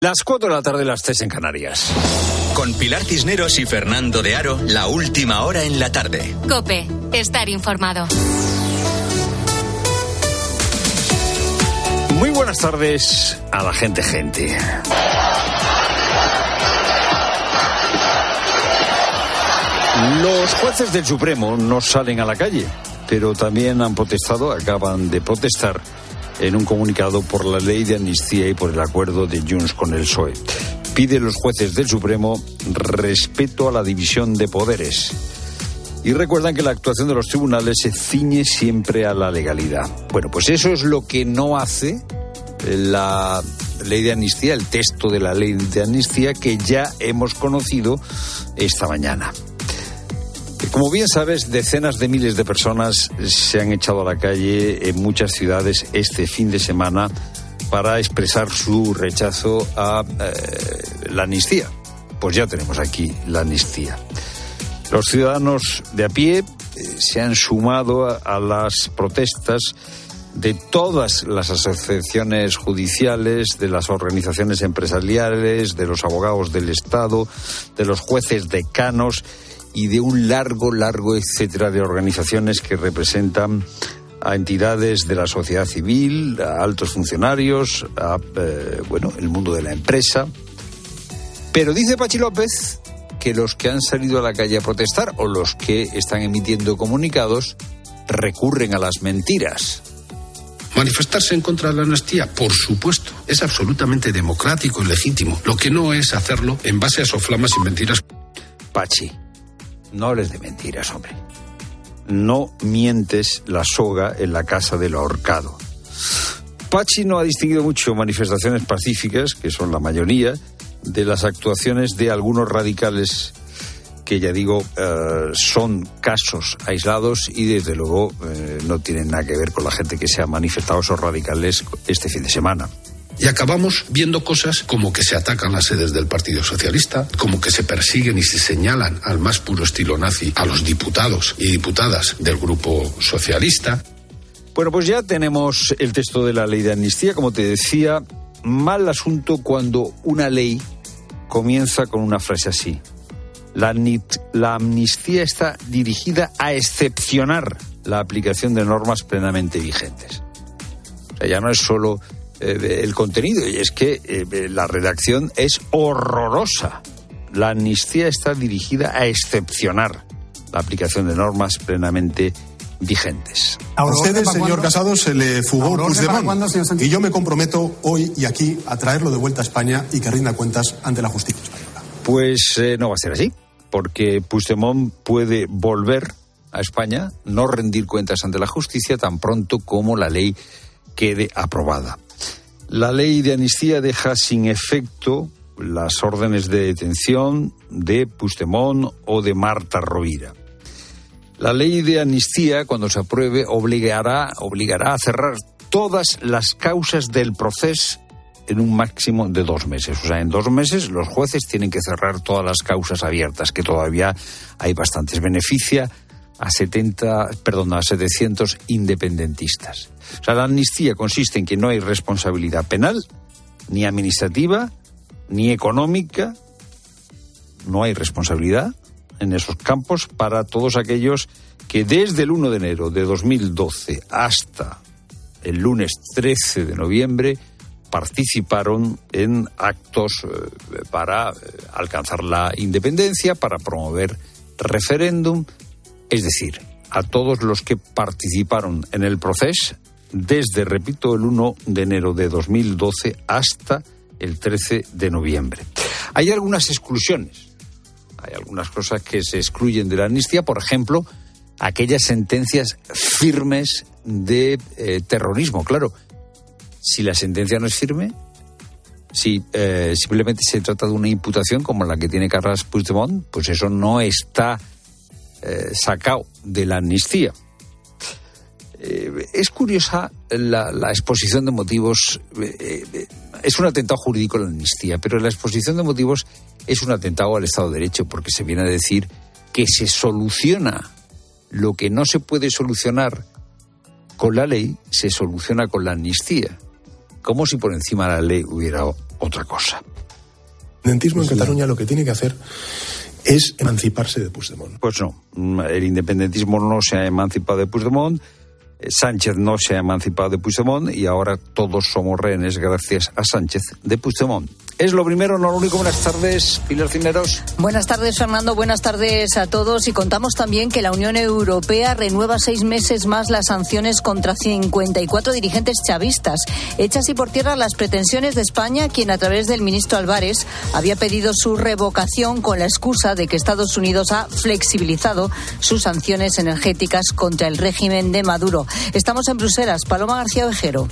Las 4 de la tarde, las 3 en Canarias. Con Pilar Cisneros y Fernando de Aro, la última hora en la tarde. COPE, estar informado. Muy buenas tardes a la gente. Los jueces del Supremo no salen a la calle, pero también acaban de protestar en un comunicado por la ley de amnistía y por el acuerdo de Junts con el PSOE. Piden los jueces del Supremo respeto a la división de poderes. Y recuerdan que la actuación de los tribunales se ciñe siempre a la legalidad. Bueno, pues eso es lo que no hace la ley de amnistía, el texto de la ley de amnistía que ya hemos conocido esta mañana. Como bien sabes, decenas de miles de personas se han echado a la calle en muchas ciudades este fin de semana para expresar su rechazo a la amnistía. Pues ya tenemos aquí la amnistía. Los ciudadanos de a pie se han sumado a las protestas de todas las asociaciones judiciales, de las organizaciones empresariales, de los abogados del Estado, de los jueces decanos y de un largo etcétera de organizaciones que representan a entidades de la sociedad civil, a altos funcionarios, a el mundo de la empresa. Pero dice Patxi López que los que han salido a la calle a protestar o los que están emitiendo comunicados recurren a las mentiras. Manifestarse en contra de la amnistía, por supuesto, es absolutamente democrático y legítimo. Lo que no es hacerlo en base a soflamas y mentiras. Patxi, no hables de mentiras, hombre. No mientes la soga en la casa del ahorcado. Patxi no ha distinguido mucho manifestaciones pacíficas, que son la mayoría, de las actuaciones de algunos radicales que, ya digo, son casos aislados y desde luego no tienen nada que ver con la gente que se ha manifestado esos radicales este fin de semana. Y acabamos viendo cosas como que se atacan las sedes del Partido Socialista, como que se persiguen y se señalan al más puro estilo nazi a los diputados y diputadas del Grupo Socialista. Bueno, pues ya tenemos el texto de la ley de amnistía. Como te decía, mal asunto cuando una ley comienza con una frase así. La amnistía está dirigida a excepcionar la aplicación de normas plenamente vigentes. O sea, ya no es solo el contenido, y es que la redacción es horrorosa. La amnistía está dirigida a excepcionar la aplicación de normas plenamente vigentes. A ustedes, señor Casado, se le fugó Puigdemont, y yo me comprometo hoy y aquí a traerlo de vuelta a España y que rinda cuentas ante la justicia española. Pues no va a ser así, porque Puigdemont puede volver a España, no rendir cuentas ante la justicia tan pronto como la ley quede aprobada. La ley de amnistía deja sin efecto las órdenes de detención de Puigdemont o de Marta Rovira. La ley de amnistía, cuando se apruebe, obligará a cerrar todas las causas del proceso en un máximo de 2 meses. O sea, en 2 meses los jueces tienen que cerrar todas las causas abiertas, que todavía hay bastantes. Beneficia a 700 independentistas. O sea, la amnistía consiste en que no hay responsabilidad penal, ni administrativa, ni económica. No hay responsabilidad en esos campos para todos aquellos que desde el 1 de enero de 2012 hasta el lunes 13 de noviembre participaron en actos para alcanzar la independencia, para promover referéndum, es decir, a todos los que participaron en el proceso desde, repito, el 1 de enero de 2012 hasta el 13 de noviembre. Hay algunas exclusiones, hay algunas cosas que se excluyen de la amnistía, por ejemplo, aquellas sentencias firmes de terrorismo. Claro, si la sentencia no es firme, si simplemente se trata de una imputación como la que tiene Carles Puigdemont, pues eso no está sacado de la amnistía. Es curiosa la exposición de motivos. Es un atentado jurídico la amnistía, pero la exposición de motivos es un atentado al Estado de Derecho, porque se viene a decir que se soluciona lo que no se puede solucionar con la ley, se soluciona con la amnistía. como si por encima de la ley hubiera otra cosa. El independentismo en Cataluña lo que tiene que hacer es emanciparse de Puigdemont. Pues no, el independentismo no se ha emancipado de Puigdemont, Sánchez no se ha emancipado de Puigdemont y ahora todos somos rehenes gracias a Sánchez de Puigdemont. Es lo primero, no lo único. Buenas tardes, Pilar Cisneros. Buenas tardes, Fernando. Buenas tardes a todos. Y contamos también que la Unión Europea renueva 6 meses más las sanciones contra 54 dirigentes chavistas. Echa así por tierra las pretensiones de España, quien a través del ministro Álvarez había pedido su revocación con la excusa de que Estados Unidos ha flexibilizado sus sanciones energéticas contra el régimen de Maduro. Estamos en Bruselas. Paloma García Ovejero.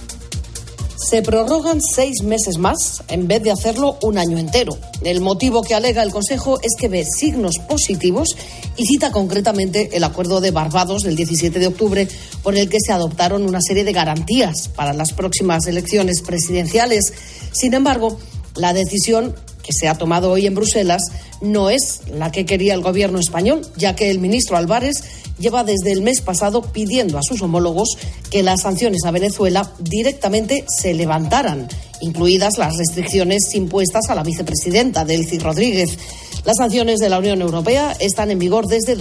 Se prorrogan 6 meses más en vez de hacerlo un año entero. El motivo que alega el Consejo es que ve signos positivos y cita concretamente el acuerdo de Barbados del 17 de octubre por el que se adoptaron una serie de garantías para las próximas elecciones presidenciales. Sin embargo, la decisión que se ha tomado hoy en Bruselas no es la que quería el gobierno español, ya que el ministro Álvarez lleva desde el mes pasado pidiendo a sus homólogos que las sanciones a Venezuela directamente se levantaran, incluidas las restricciones impuestas a la vicepresidenta Delcy Rodríguez. Las sanciones de la Unión Europea están en vigor desde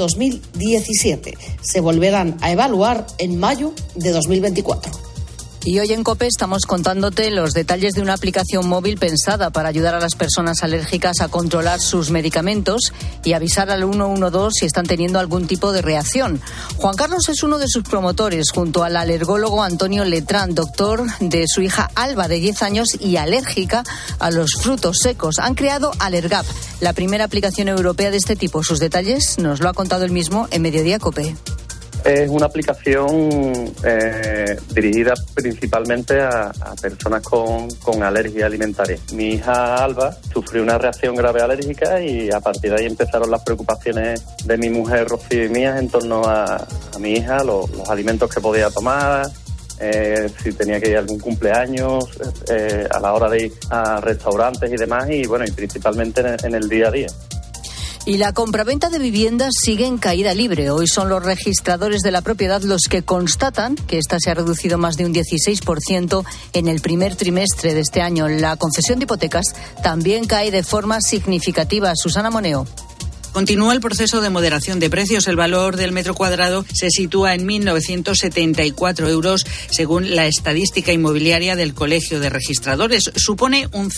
2017. Se volverán a evaluar en mayo de 2024. Y hoy en COPE estamos contándote los detalles de una aplicación móvil pensada para ayudar a las personas alérgicas a controlar sus medicamentos y avisar al 112 si están teniendo algún tipo de reacción. Juan Carlos es uno de sus promotores, junto al alergólogo Antonio Letrán, doctor de su hija Alba, de 10 años y alérgica a los frutos secos. Han creado Alergap, la primera aplicación europea de este tipo. Sus detalles nos lo ha contado él mismo en Mediodía COPE. Es una aplicación dirigida principalmente a personas con alergia alimentaria. Mi hija Alba sufrió una reacción grave alérgica y a partir de ahí empezaron las preocupaciones de mi mujer Rocío y mías en torno a mi hija, los alimentos que podía tomar, si tenía que ir a algún cumpleaños, a la hora de ir a restaurantes y demás, y bueno, y principalmente en el día a día. Y la compraventa de viviendas sigue en caída libre. Hoy son los registradores de la propiedad los que constatan que esta se ha reducido más de un 16% en el primer trimestre de este año. La concesión de hipotecas también cae de forma significativa. Susana Moneo. Continúa el proceso de moderación de precios. El valor del metro cuadrado se sitúa en 1.974 euros, según la estadística inmobiliaria del Colegio de Registradores. Supone un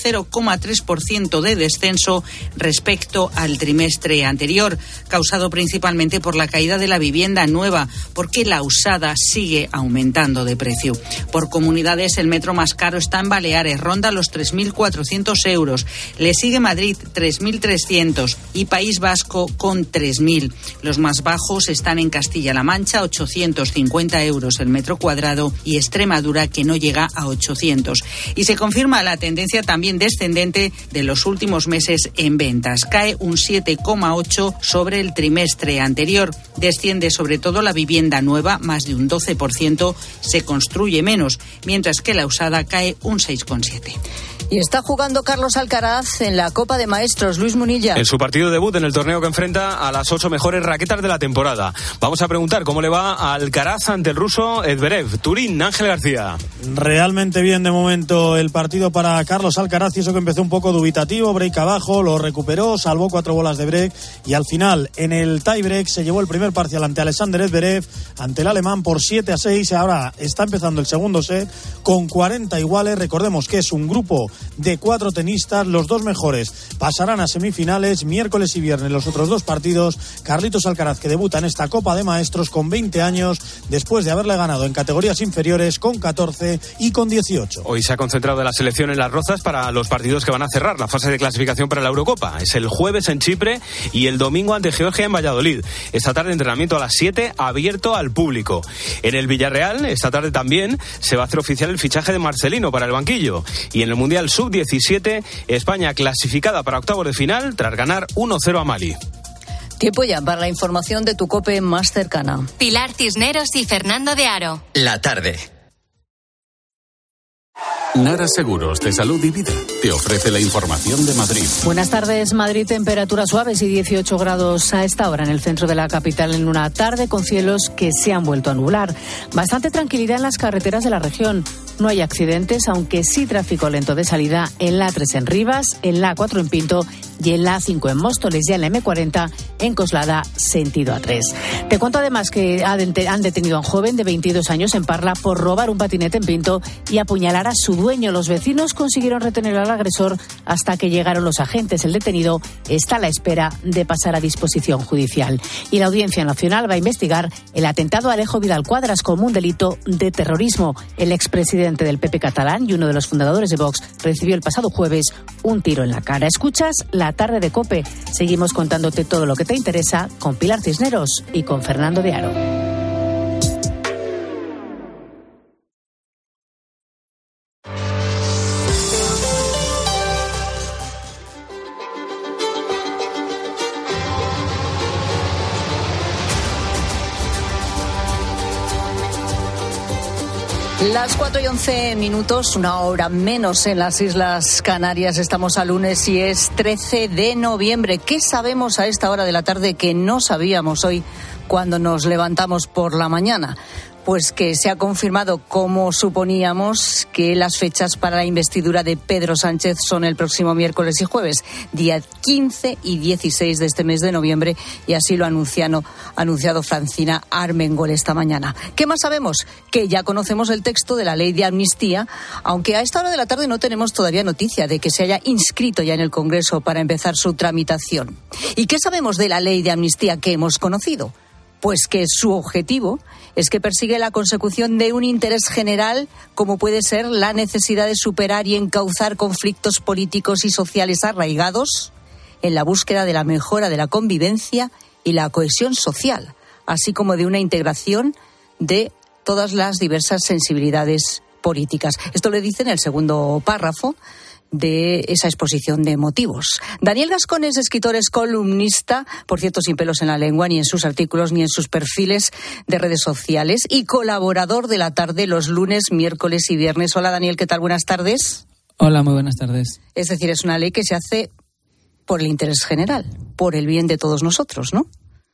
0,3% de descenso respecto al trimestre anterior, causado principalmente por la caída de la vivienda nueva, porque la usada sigue aumentando de precio. Por comunidades, el metro más caro está en Baleares, ronda los 3.400 euros. Le sigue Madrid, 3.300, y País Vasco con 3.000. Los más bajos están en Castilla-La Mancha, 850 euros el metro cuadrado, y Extremadura, que no llega a 800. Y se confirma la tendencia también descendente de los últimos meses en ventas. Cae un 7,8% sobre el trimestre anterior. Desciende sobre todo la vivienda nueva, más de un 12%, se construye menos, mientras que la usada cae un 6,7%. Y está jugando Carlos Alcaraz en la Copa de Maestros. Luis Munilla. En su partido debut en el torneo que enfrenta a las 8 mejores raquetas de la temporada. Vamos a preguntar cómo le va a Alcaraz ante el ruso Zverev. Turín, Ángel García. Realmente bien de momento el partido para Carlos Alcaraz, y eso que empezó un poco dubitativo, break abajo, lo recuperó, salvó 4 bolas de break y al final en el tie break se llevó el primer parcial ante Alexander Zverev, ante el alemán por 7-6. Ahora está empezando el segundo set con 40 iguales. Recordemos que es un grupo de 4 tenistas, los 2 mejores pasarán a semifinales miércoles y viernes los otros 2 partidos. Carlitos Alcaraz, que debuta en esta Copa de Maestros con 20 años, después de haberle ganado en categorías inferiores con 14 y con 18. Hoy se ha concentrado la selección en Las Rozas para los partidos que van a cerrar la fase de clasificación para la Eurocopa. Es el jueves en Chipre y el domingo ante Georgia en Valladolid. Esta tarde entrenamiento a las 7, abierto al público. En el Villarreal, esta tarde también se va a hacer oficial el fichaje de Marcelino para el banquillo. Y en el Mundial Sub-17, España clasificada para octavos de final tras ganar 1-0 a Mali. Tiempo ya para la información de tu COPE más cercana. Pilar Cisneros y Fernando de Aro. La tarde. Nara Seguros de Salud y Vida te ofrece la información de Madrid. Buenas tardes, Madrid, temperaturas suaves y 18 grados a esta hora en el centro de la capital en una tarde con cielos que se han vuelto a nublar. Bastante tranquilidad en las carreteras de la región. No hay accidentes, aunque sí tráfico lento de salida en la A3 en Rivas, en la A4 en Pinto y en la A5 en Móstoles y en la M40 en Coslada, sentido A3. Te cuento además que han detenido a un joven de 22 años en Parla por robar un patinete en Pinto y apuñalar a su dueño. Los vecinos consiguieron retener al agresor hasta que llegaron los agentes. El detenido está a la espera de pasar a disposición judicial. Y la Audiencia Nacional va a investigar el atentado a Alejo Vidal Quadras como un delito de terrorismo. El expresidente del PP catalán y uno de los fundadores de Vox recibió el pasado jueves un tiro en la cara. Escuchas La Tarde de COPE. Seguimos contándote todo lo que te interesa con Pilar Cisneros y con Fernando de Aro. Las 4:11, una hora menos en las Islas Canarias. Estamos a lunes y es 13 de noviembre. ¿Qué sabemos a esta hora de la tarde que no sabíamos hoy cuando nos levantamos por la mañana? Pues que se ha confirmado, como suponíamos, que las fechas para la investidura de Pedro Sánchez son el próximo miércoles y jueves, día 15 y 16 de este mes de noviembre, y así lo ha anunciado Francina Armengol esta mañana. ¿Qué más sabemos? Que ya conocemos el texto de la ley de amnistía, aunque a esta hora de la tarde no tenemos todavía noticia de que se haya inscrito ya en el Congreso para empezar su tramitación. ¿Y qué sabemos de la ley de amnistía que hemos conocido? Pues que su objetivo es que persigue la consecución de un interés general, como puede ser la necesidad de superar y encauzar conflictos políticos y sociales arraigados en la búsqueda de la mejora de la convivencia y la cohesión social, así como de una integración de todas las diversas sensibilidades políticas. Esto lo dice en el segundo párrafo de esa exposición de motivos. Daniel Gascón es escritor, es columnista, por cierto, sin pelos en la lengua, ni en sus artículos ni en sus perfiles de redes sociales, y colaborador de La Tarde los lunes, miércoles y viernes. Hola, Daniel, ¿qué tal? Buenas tardes. Hola, muy buenas tardes. Es decir, es una ley que se hace por el interés general, por el bien de todos nosotros, ¿no?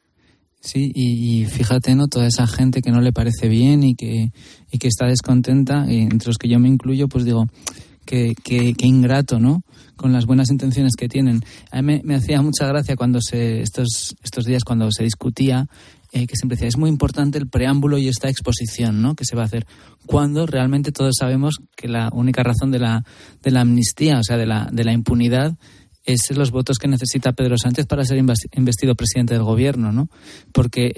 Sí, y fíjate, ¿no? Toda esa gente que no le parece bien y que está descontenta, y entre los que yo me incluyo, pues digo, qué ingrato, ¿no? Con las buenas intenciones que tienen. A mí me hacía mucha gracia cuando estos días cuando se discutía, que siempre decía, es muy importante el preámbulo y esta exposición, ¿no? Que se va a hacer, cuando realmente todos sabemos que la única razón de la amnistía, o sea, de la impunidad, es los votos que necesita Pedro Sánchez para ser investido presidente del gobierno, ¿no? Porque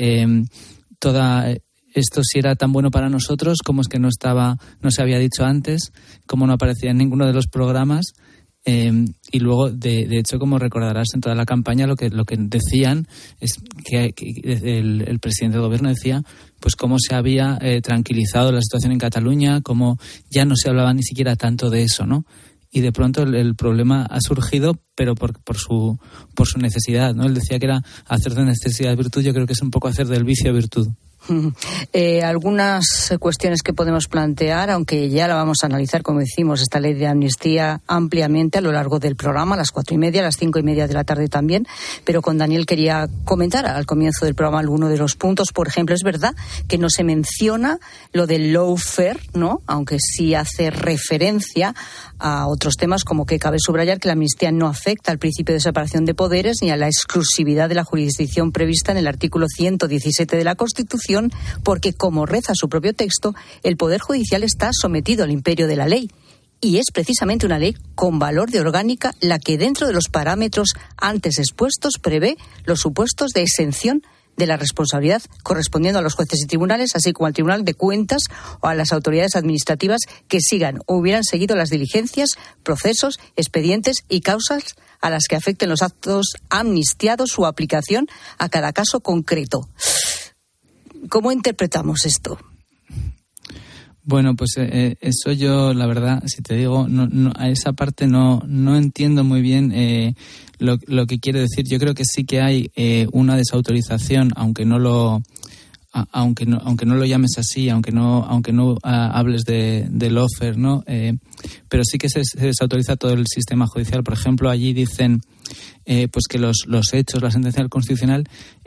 esto si era tan bueno para nosotros, como es que no se había dicho antes, como no aparecía en ninguno de los programas, y luego, de hecho, como recordarás, en toda la campaña lo que decían es que el presidente del gobierno decía pues cómo se había tranquilizado la situación en Cataluña, cómo ya no se hablaba ni siquiera tanto de eso, ¿no? Y de pronto el problema ha surgido, pero por su necesidad, ¿no? Él decía que era hacer de necesidad virtud. Yo creo que es un poco hacer del vicio virtud. Algunas cuestiones que podemos plantear, aunque ya la vamos a analizar, como decimos, esta ley de amnistía ampliamente a lo largo del programa, a las 4:30, a las 5:30 de la tarde también, pero con Daniel quería comentar al comienzo del programa alguno de los puntos. Por ejemplo, es verdad que no se menciona lo del lawfare, ¿no? Aunque sí hace referencia a otros temas, como que cabe subrayar que la amnistía no afecta al principio de separación de poderes ni a la exclusividad de la jurisdicción prevista en el artículo 117 de la Constitución, porque, como reza su propio texto, el Poder Judicial está sometido al imperio de la ley. Y es precisamente una ley con valor de orgánica la que, dentro de los parámetros antes expuestos, prevé los supuestos de exención de la responsabilidad correspondiendo a los jueces y tribunales, así como al Tribunal de Cuentas o a las autoridades administrativas que sigan o hubieran seguido las diligencias, procesos, expedientes y causas a las que afecten los actos amnistiados, su aplicación a cada caso concreto. ¿Cómo interpretamos esto? Bueno, pues eso yo, la verdad, si te digo, no, a esa parte no entiendo muy bien lo que quiere decir. Yo creo que sí que hay una desautorización, aunque no lo aunque no lo llames así, aunque no hables de lawfare, ¿no? Pero sí que se desautoriza todo el sistema judicial. Por ejemplo, allí dicen pues que los hechos, la sentencia del Constitucional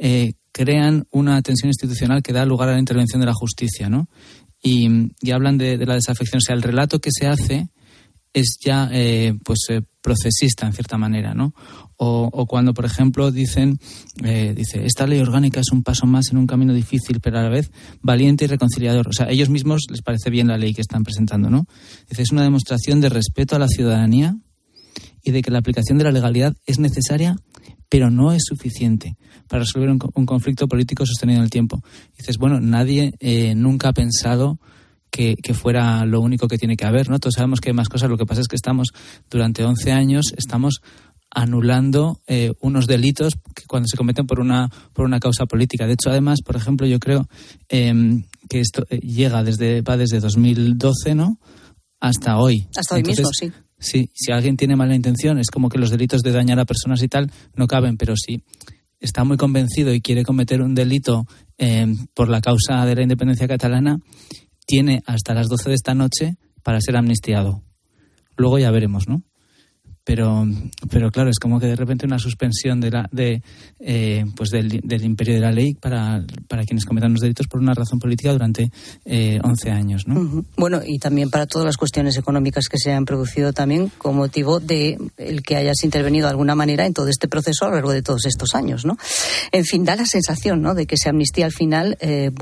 crean una tensión institucional que da lugar a la intervención de la justicia, ¿no? Y hablan de la desafección. O sea, el relato que se hace es ya procesista en cierta manera, ¿no? O cuando, por ejemplo, dice esta ley orgánica es un paso más en un camino difícil, pero a la vez valiente y reconciliador. O sea, a ellos mismos les parece bien la ley que están presentando, ¿no? Dice, es una demostración de respeto a la ciudadanía y de que la aplicación de la legalidad es necesaria, pero no es suficiente para resolver un conflicto político sostenido en el tiempo. Dices, bueno, nadie nunca ha pensado que fuera lo único que tiene que haber, ¿no? Todos sabemos que hay más cosas. Lo que pasa es que durante 11 años estamos anulando unos delitos que cuando se cometen por una causa política. De hecho, además, por ejemplo, yo creo que esto va desde 2012, ¿no? Hasta hoy. Hasta hoy mismo, sí. Sí, si alguien tiene mala intención, es como que los delitos de dañar a personas y tal no caben, pero si está muy convencido y quiere cometer un delito por la causa de la independencia catalana, tiene hasta las 12 de esta noche para ser amnistiado. Luego ya veremos, ¿no? Pero claro, es como que de repente una suspensión del imperio de la ley para quienes cometan los delitos por una razón política durante 11 años, ¿no? Uh-huh. Bueno, y también para todas las cuestiones económicas que se han producido también con motivo de el que hayas intervenido de alguna manera en todo este proceso a lo largo de todos estos años, ¿no? En fin, da la sensación, ¿no?, de que se amnistía al final,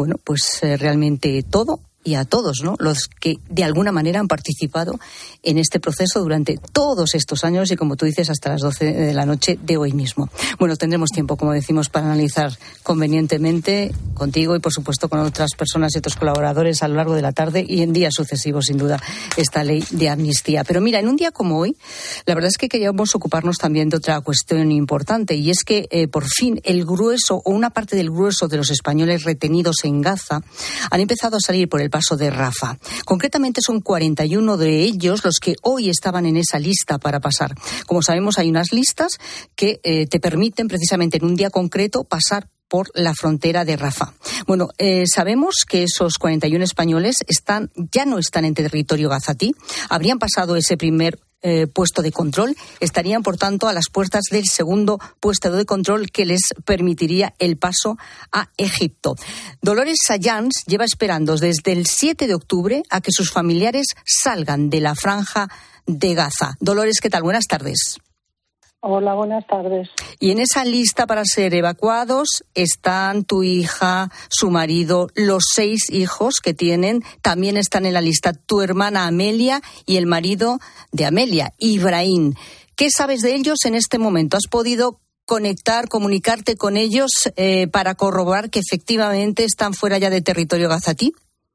realmente todo y a todos, ¿no?, los que de alguna manera han participado en este proceso durante todos estos años y, como tú dices, hasta las 12 de la noche de hoy mismo. Bueno, tendremos tiempo, como decimos, para analizar convenientemente contigo y, por supuesto, con otras personas y otros colaboradores a lo largo de la tarde y en días sucesivos, sin duda, esta ley de amnistía. Pero mira, en un día como hoy, la verdad es que queríamos ocuparnos también de otra cuestión importante, y es que por fin el grueso o una parte del grueso de los españoles retenidos en Gaza han empezado a salir por el paso de Rafah. Concretamente son 41 de ellos los que hoy estaban en esa lista para pasar. Como sabemos, hay unas listas que te permiten precisamente en un día concreto pasar por la frontera de Rafah. Bueno, sabemos que esos 41 españoles ya no están en territorio gazatí, habrían pasado ese primer puesto de control, estarían por tanto a las puertas del segundo puesto de control que les permitiría el paso a Egipto. Dolores Sayans lleva esperando desde el 7 de octubre a que sus familiares salgan de la franja de Gaza. Dolores, ¿qué tal? Buenas tardes. Hola, buenas tardes. Y en esa lista para ser evacuados están tu hija, su marido, los 6 hijos que tienen. También están en la lista tu hermana Amelia y el marido de Amelia, Ibrahim. ¿Qué sabes de ellos en este momento? ¿Has podido comunicarte con ellos para corroborar que efectivamente están fuera ya de territorio gazatí?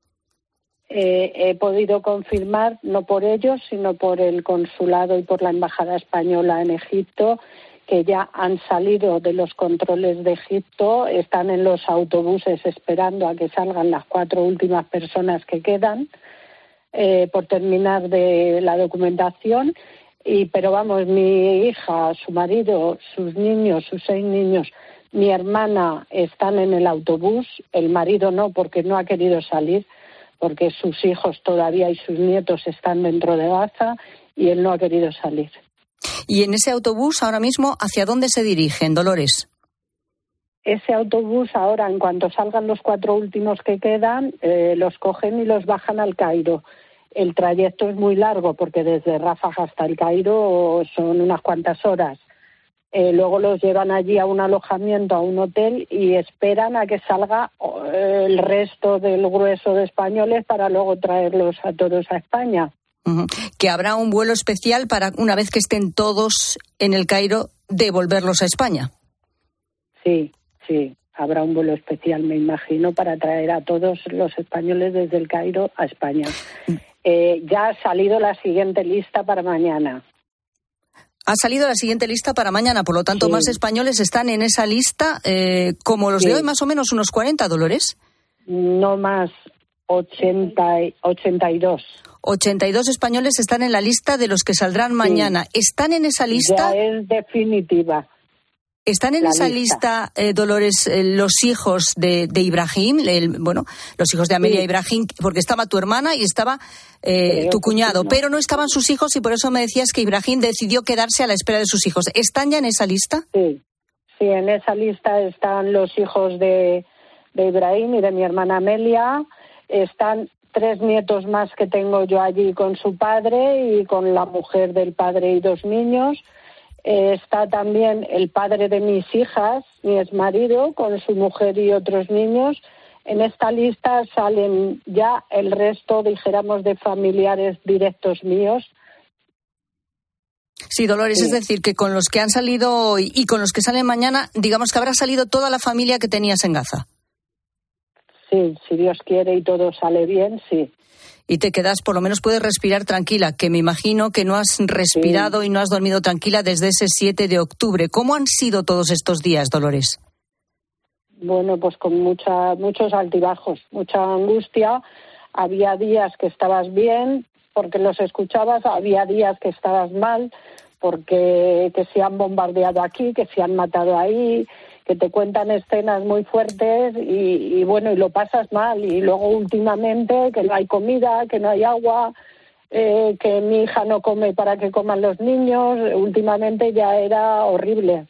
He podido confirmar, no por ellos, sino por el consulado y por la embajada española en Egipto, que ya han salido de los controles de Egipto, están en los autobuses esperando a que salgan las 4 últimas personas que quedan por terminar de la documentación. Pero vamos, mi hija, su marido, sus niños, sus 6 niños, mi hermana están en el autobús, el marido no, porque no ha querido salir, porque sus hijos todavía y sus nietos están dentro de Gaza y él no ha querido salir. ¿Y en ese autobús ahora mismo hacia dónde se dirigen, Dolores? Ese autobús ahora, en cuanto salgan los 4 últimos que quedan, los cogen y los bajan al Cairo. El trayecto es muy largo porque desde Rafah hasta el Cairo son unas cuantas horas. Luego los llevan allí a un alojamiento, a un hotel, y esperan a que salga el resto del grueso de españoles para luego traerlos a todos a España. Uh-huh. Que habrá un vuelo especial para, una vez que estén todos en el Cairo, devolverlos a España. Sí, habrá un vuelo especial, me imagino, para traer a todos los españoles desde el Cairo a España. Ya ha salido la siguiente lista para mañana. Ha salido la siguiente lista para mañana, por lo tanto, más españoles están en esa lista, como los de hoy, más o menos unos 40, Dolores. No más, 82. 82 españoles están en la lista de los que saldrán mañana. ¿Están en esa lista? Ya es definitiva. ¿Están en esa lista, Dolores, los hijos de Ibrahim, los hijos de Amelia Ibrahim, porque estaba tu hermana y estaba tu cuñado, pero no estaban sus hijos y por eso me decías que Ibrahim decidió quedarse a la espera de sus hijos. ¿Están ya en esa lista? Sí, en esa lista están los hijos de Ibrahim y de mi hermana Amelia, están 3 nietos más que tengo yo allí con su padre y con la mujer del padre y 2 niños. Está también el padre de mis hijas, mi exmarido, con su mujer y otros niños. En esta lista salen ya el resto, dijéramos, de familiares directos míos. Sí, Dolores, es decir, que con los que han salido hoy y con los que salen mañana, digamos que habrá salido toda la familia que tenías en Gaza. Sí, si Dios quiere y todo sale bien, sí. Y te quedas, por lo menos puedes respirar tranquila, que me imagino que no has respirado y no has dormido tranquila desde ese 7 de octubre. ¿Cómo han sido todos estos días, Dolores? Bueno, pues con muchos altibajos, mucha angustia. Había días que estabas bien porque los escuchabas, había días que estabas mal porque que se han bombardeado aquí, que se han matado ahí, que te cuentan escenas muy fuertes y lo pasas mal. Y luego últimamente que no hay comida, que no hay agua, que mi hija no come para que coman los niños, últimamente ya era horrible.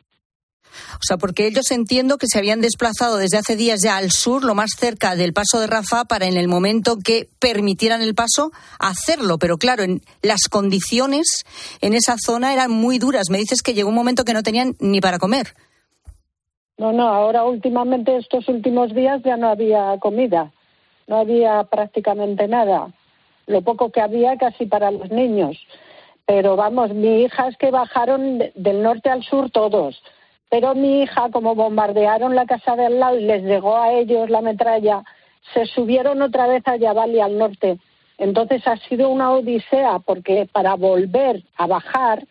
O sea, porque ellos entiendo que se habían desplazado desde hace días ya al sur, lo más cerca del paso de Rafah, para en el momento que permitieran el paso, hacerlo. Pero claro, las condiciones en esa zona eran muy duras. Me dices que llegó un momento que no tenían ni para comer. No, ahora últimamente, estos últimos días ya no había comida, no había prácticamente nada, lo poco que había casi para los niños. Pero vamos, mi hija es que bajaron del norte al sur todos, pero mi hija, como bombardearon la casa de al lado y les llegó a ellos la metralla, se subieron otra vez a Yabali al norte. Entonces ha sido una odisea, porque para volver a bajar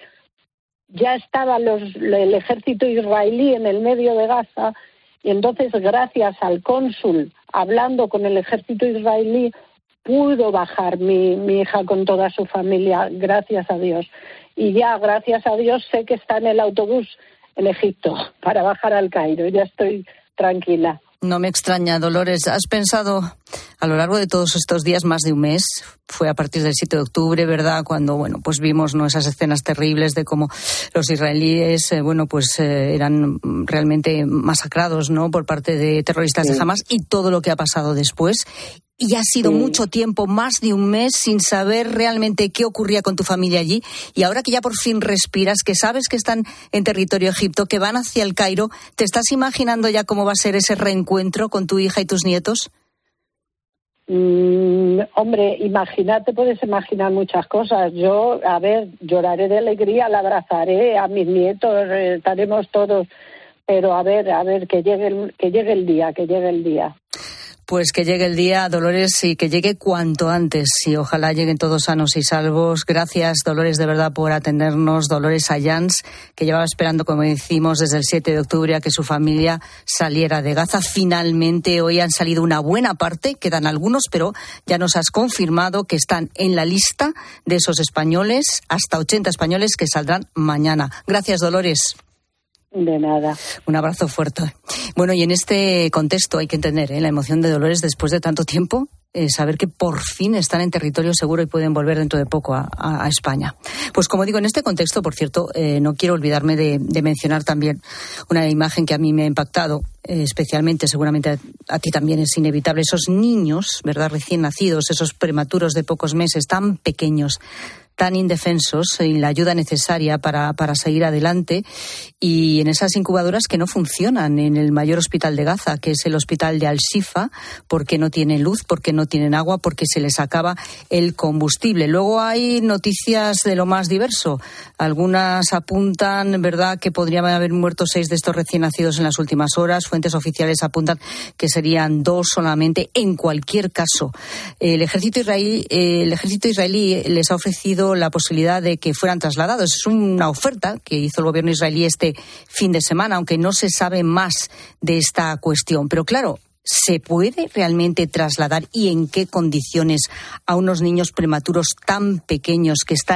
ya estaba el ejército israelí en el medio de Gaza, y entonces gracias al cónsul hablando con el ejército israelí pudo bajar mi hija con toda su familia, gracias a Dios. Y ya, gracias a Dios, sé que está en el autobús en Egipto para bajar al Cairo, ya estoy tranquila. No me extraña, Dolores. ¿Has pensado a lo largo de todos estos días, más de un mes, fue a partir del 7 de octubre, ¿verdad?, cuando, pues vimos, ¿no?, esas escenas terribles de cómo los israelíes, eran realmente masacrados, ¿no?, por parte de terroristas de Hamas, y todo lo que ha pasado después? Y ha sido mucho tiempo, más de un mes, sin saber realmente qué ocurría con tu familia allí. Y ahora que ya por fin respiras, que sabes que están en territorio egipto, que van hacia el Cairo, ¿te estás imaginando ya cómo va a ser ese reencuentro con tu hija y tus nietos? Hombre, puedes imaginar muchas cosas. Yo, lloraré de alegría, la abrazaré a mis nietos, estaremos todos. Pero a ver, que llegue el día. Pues que llegue el día, Dolores, y que llegue cuanto antes, y ojalá lleguen todos sanos y salvos. Gracias, Dolores, de verdad, por atendernos. Dolores Ayans, que llevaba esperando, como decimos, desde el 7 de octubre a que su familia saliera de Gaza. Finalmente, hoy han salido una buena parte, quedan algunos, pero ya nos has confirmado que están en la lista de esos españoles, hasta 80 españoles que saldrán mañana. Gracias, Dolores. De nada. Un abrazo fuerte. Bueno, y en este contexto hay que entender la emoción de Dolores después de tanto tiempo, saber que por fin están en territorio seguro y pueden volver dentro de poco a España. Pues como digo, en este contexto, por cierto, no quiero olvidarme de mencionar también una imagen que a mí me ha impactado, especialmente, seguramente a ti también es inevitable, esos niños, ¿verdad?, recién nacidos, esos prematuros de pocos meses, tan pequeños, tan indefensos, sin la ayuda necesaria para seguir adelante, y en esas incubadoras que no funcionan en el mayor hospital de Gaza, que es el hospital de Al-Shifa, porque no tienen luz, porque no tienen agua, porque se les acaba el combustible. Luego hay noticias de lo más diverso. Algunas apuntan, ¿verdad?, que podrían haber muerto 6 de estos recién nacidos en las últimas horas. Fuentes oficiales apuntan que serían 2 solamente. En cualquier caso, el ejército israelí les ha ofrecido la posibilidad de que fueran trasladados. Es una oferta que hizo el gobierno israelí este fin de semana, aunque no se sabe más de esta cuestión. Pero claro, ¿se puede realmente trasladar y en qué condiciones a unos niños prematuros tan pequeños que están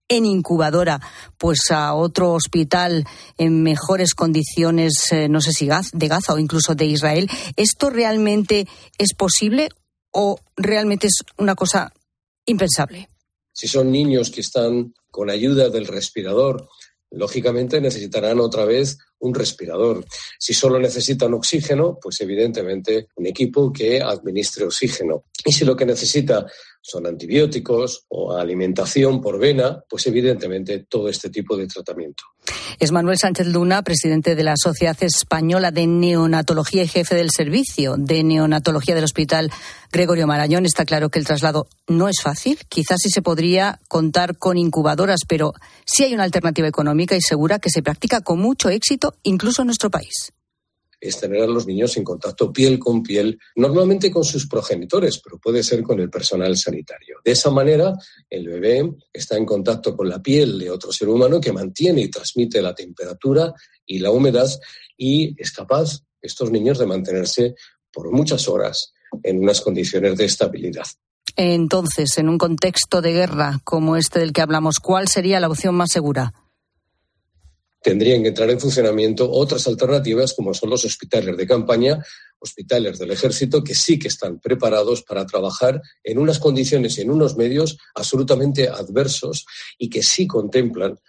en incubadora, pues a otro hospital en mejores condiciones, no sé si de Gaza o incluso de Israel. ¿Esto realmente es posible o realmente es una cosa impensable? Si son niños que están con ayuda del respirador, lógicamente necesitarán otra vez un respirador. Si solo necesitan oxígeno, pues evidentemente un equipo que administre oxígeno. Y si lo que necesita son antibióticos o alimentación por vena, pues evidentemente todo este tipo de tratamiento. Es Manuel Sánchez Luna, presidente de la Sociedad Española de Neonatología y jefe del servicio de neonatología del Hospital Gregorio Marañón. Está claro que el traslado no es fácil. Quizás sí se podría contar con incubadoras, pero sí hay una alternativa económica y segura que se practica con mucho éxito, incluso en nuestro país. Es tener a los niños en contacto piel con piel, normalmente con sus progenitores, pero puede ser con el personal sanitario. De esa manera, el bebé está en contacto con la piel de otro ser humano que mantiene y transmite la temperatura y la humedad y es capaz, estos niños, de mantenerse por muchas horas en unas condiciones de estabilidad. Entonces, en un contexto de guerra como este del que hablamos, ¿cuál sería la opción más segura? Tendrían que entrar en funcionamiento otras alternativas como son los hospitales de campaña, hospitales del ejército que sí que están preparados para trabajar en unas condiciones y en unos medios absolutamente adversos y que sí contemplan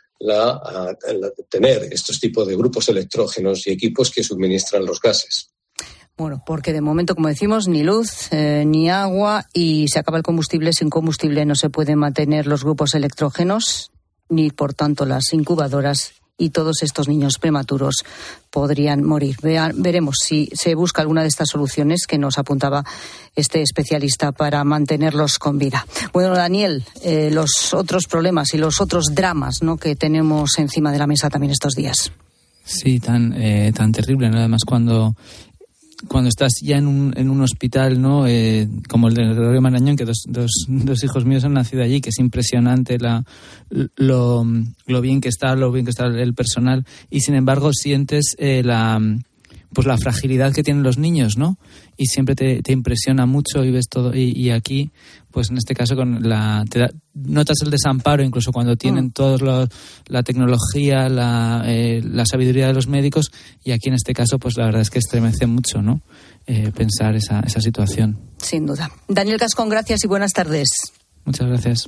tener estos tipos de grupos electrógenos y equipos que suministran los gases. Bueno, porque de momento, como decimos, ni luz, ni agua y se acaba el combustible. Sin combustible no se pueden mantener los grupos electrógenos ni, por tanto, las incubadoras. Y todos estos niños prematuros podrían morir. Veremos si se busca alguna de estas soluciones que nos apuntaba este especialista para mantenerlos con vida. Bueno, Daniel, los otros problemas y los otros dramas, ¿no?, que tenemos encima de la mesa también estos días. Sí, tan terrible, ¿no? Además, cuando estás ya en un hospital, ¿no?, como el de Gregorio Marañón, que dos hijos míos han nacido allí, que es impresionante lo bien que está el personal, y sin embargo sientes la fragilidad que tienen los niños, ¿no? Y siempre te impresiona mucho y ves todo. Y aquí, pues en este caso, notas el desamparo, incluso cuando tienen todos la tecnología, la sabiduría de los médicos. Y aquí, en este caso, pues la verdad es que estremece mucho, ¿no? Pensar esa situación. Sin duda. Daniel Cascón, gracias y buenas tardes. Muchas gracias.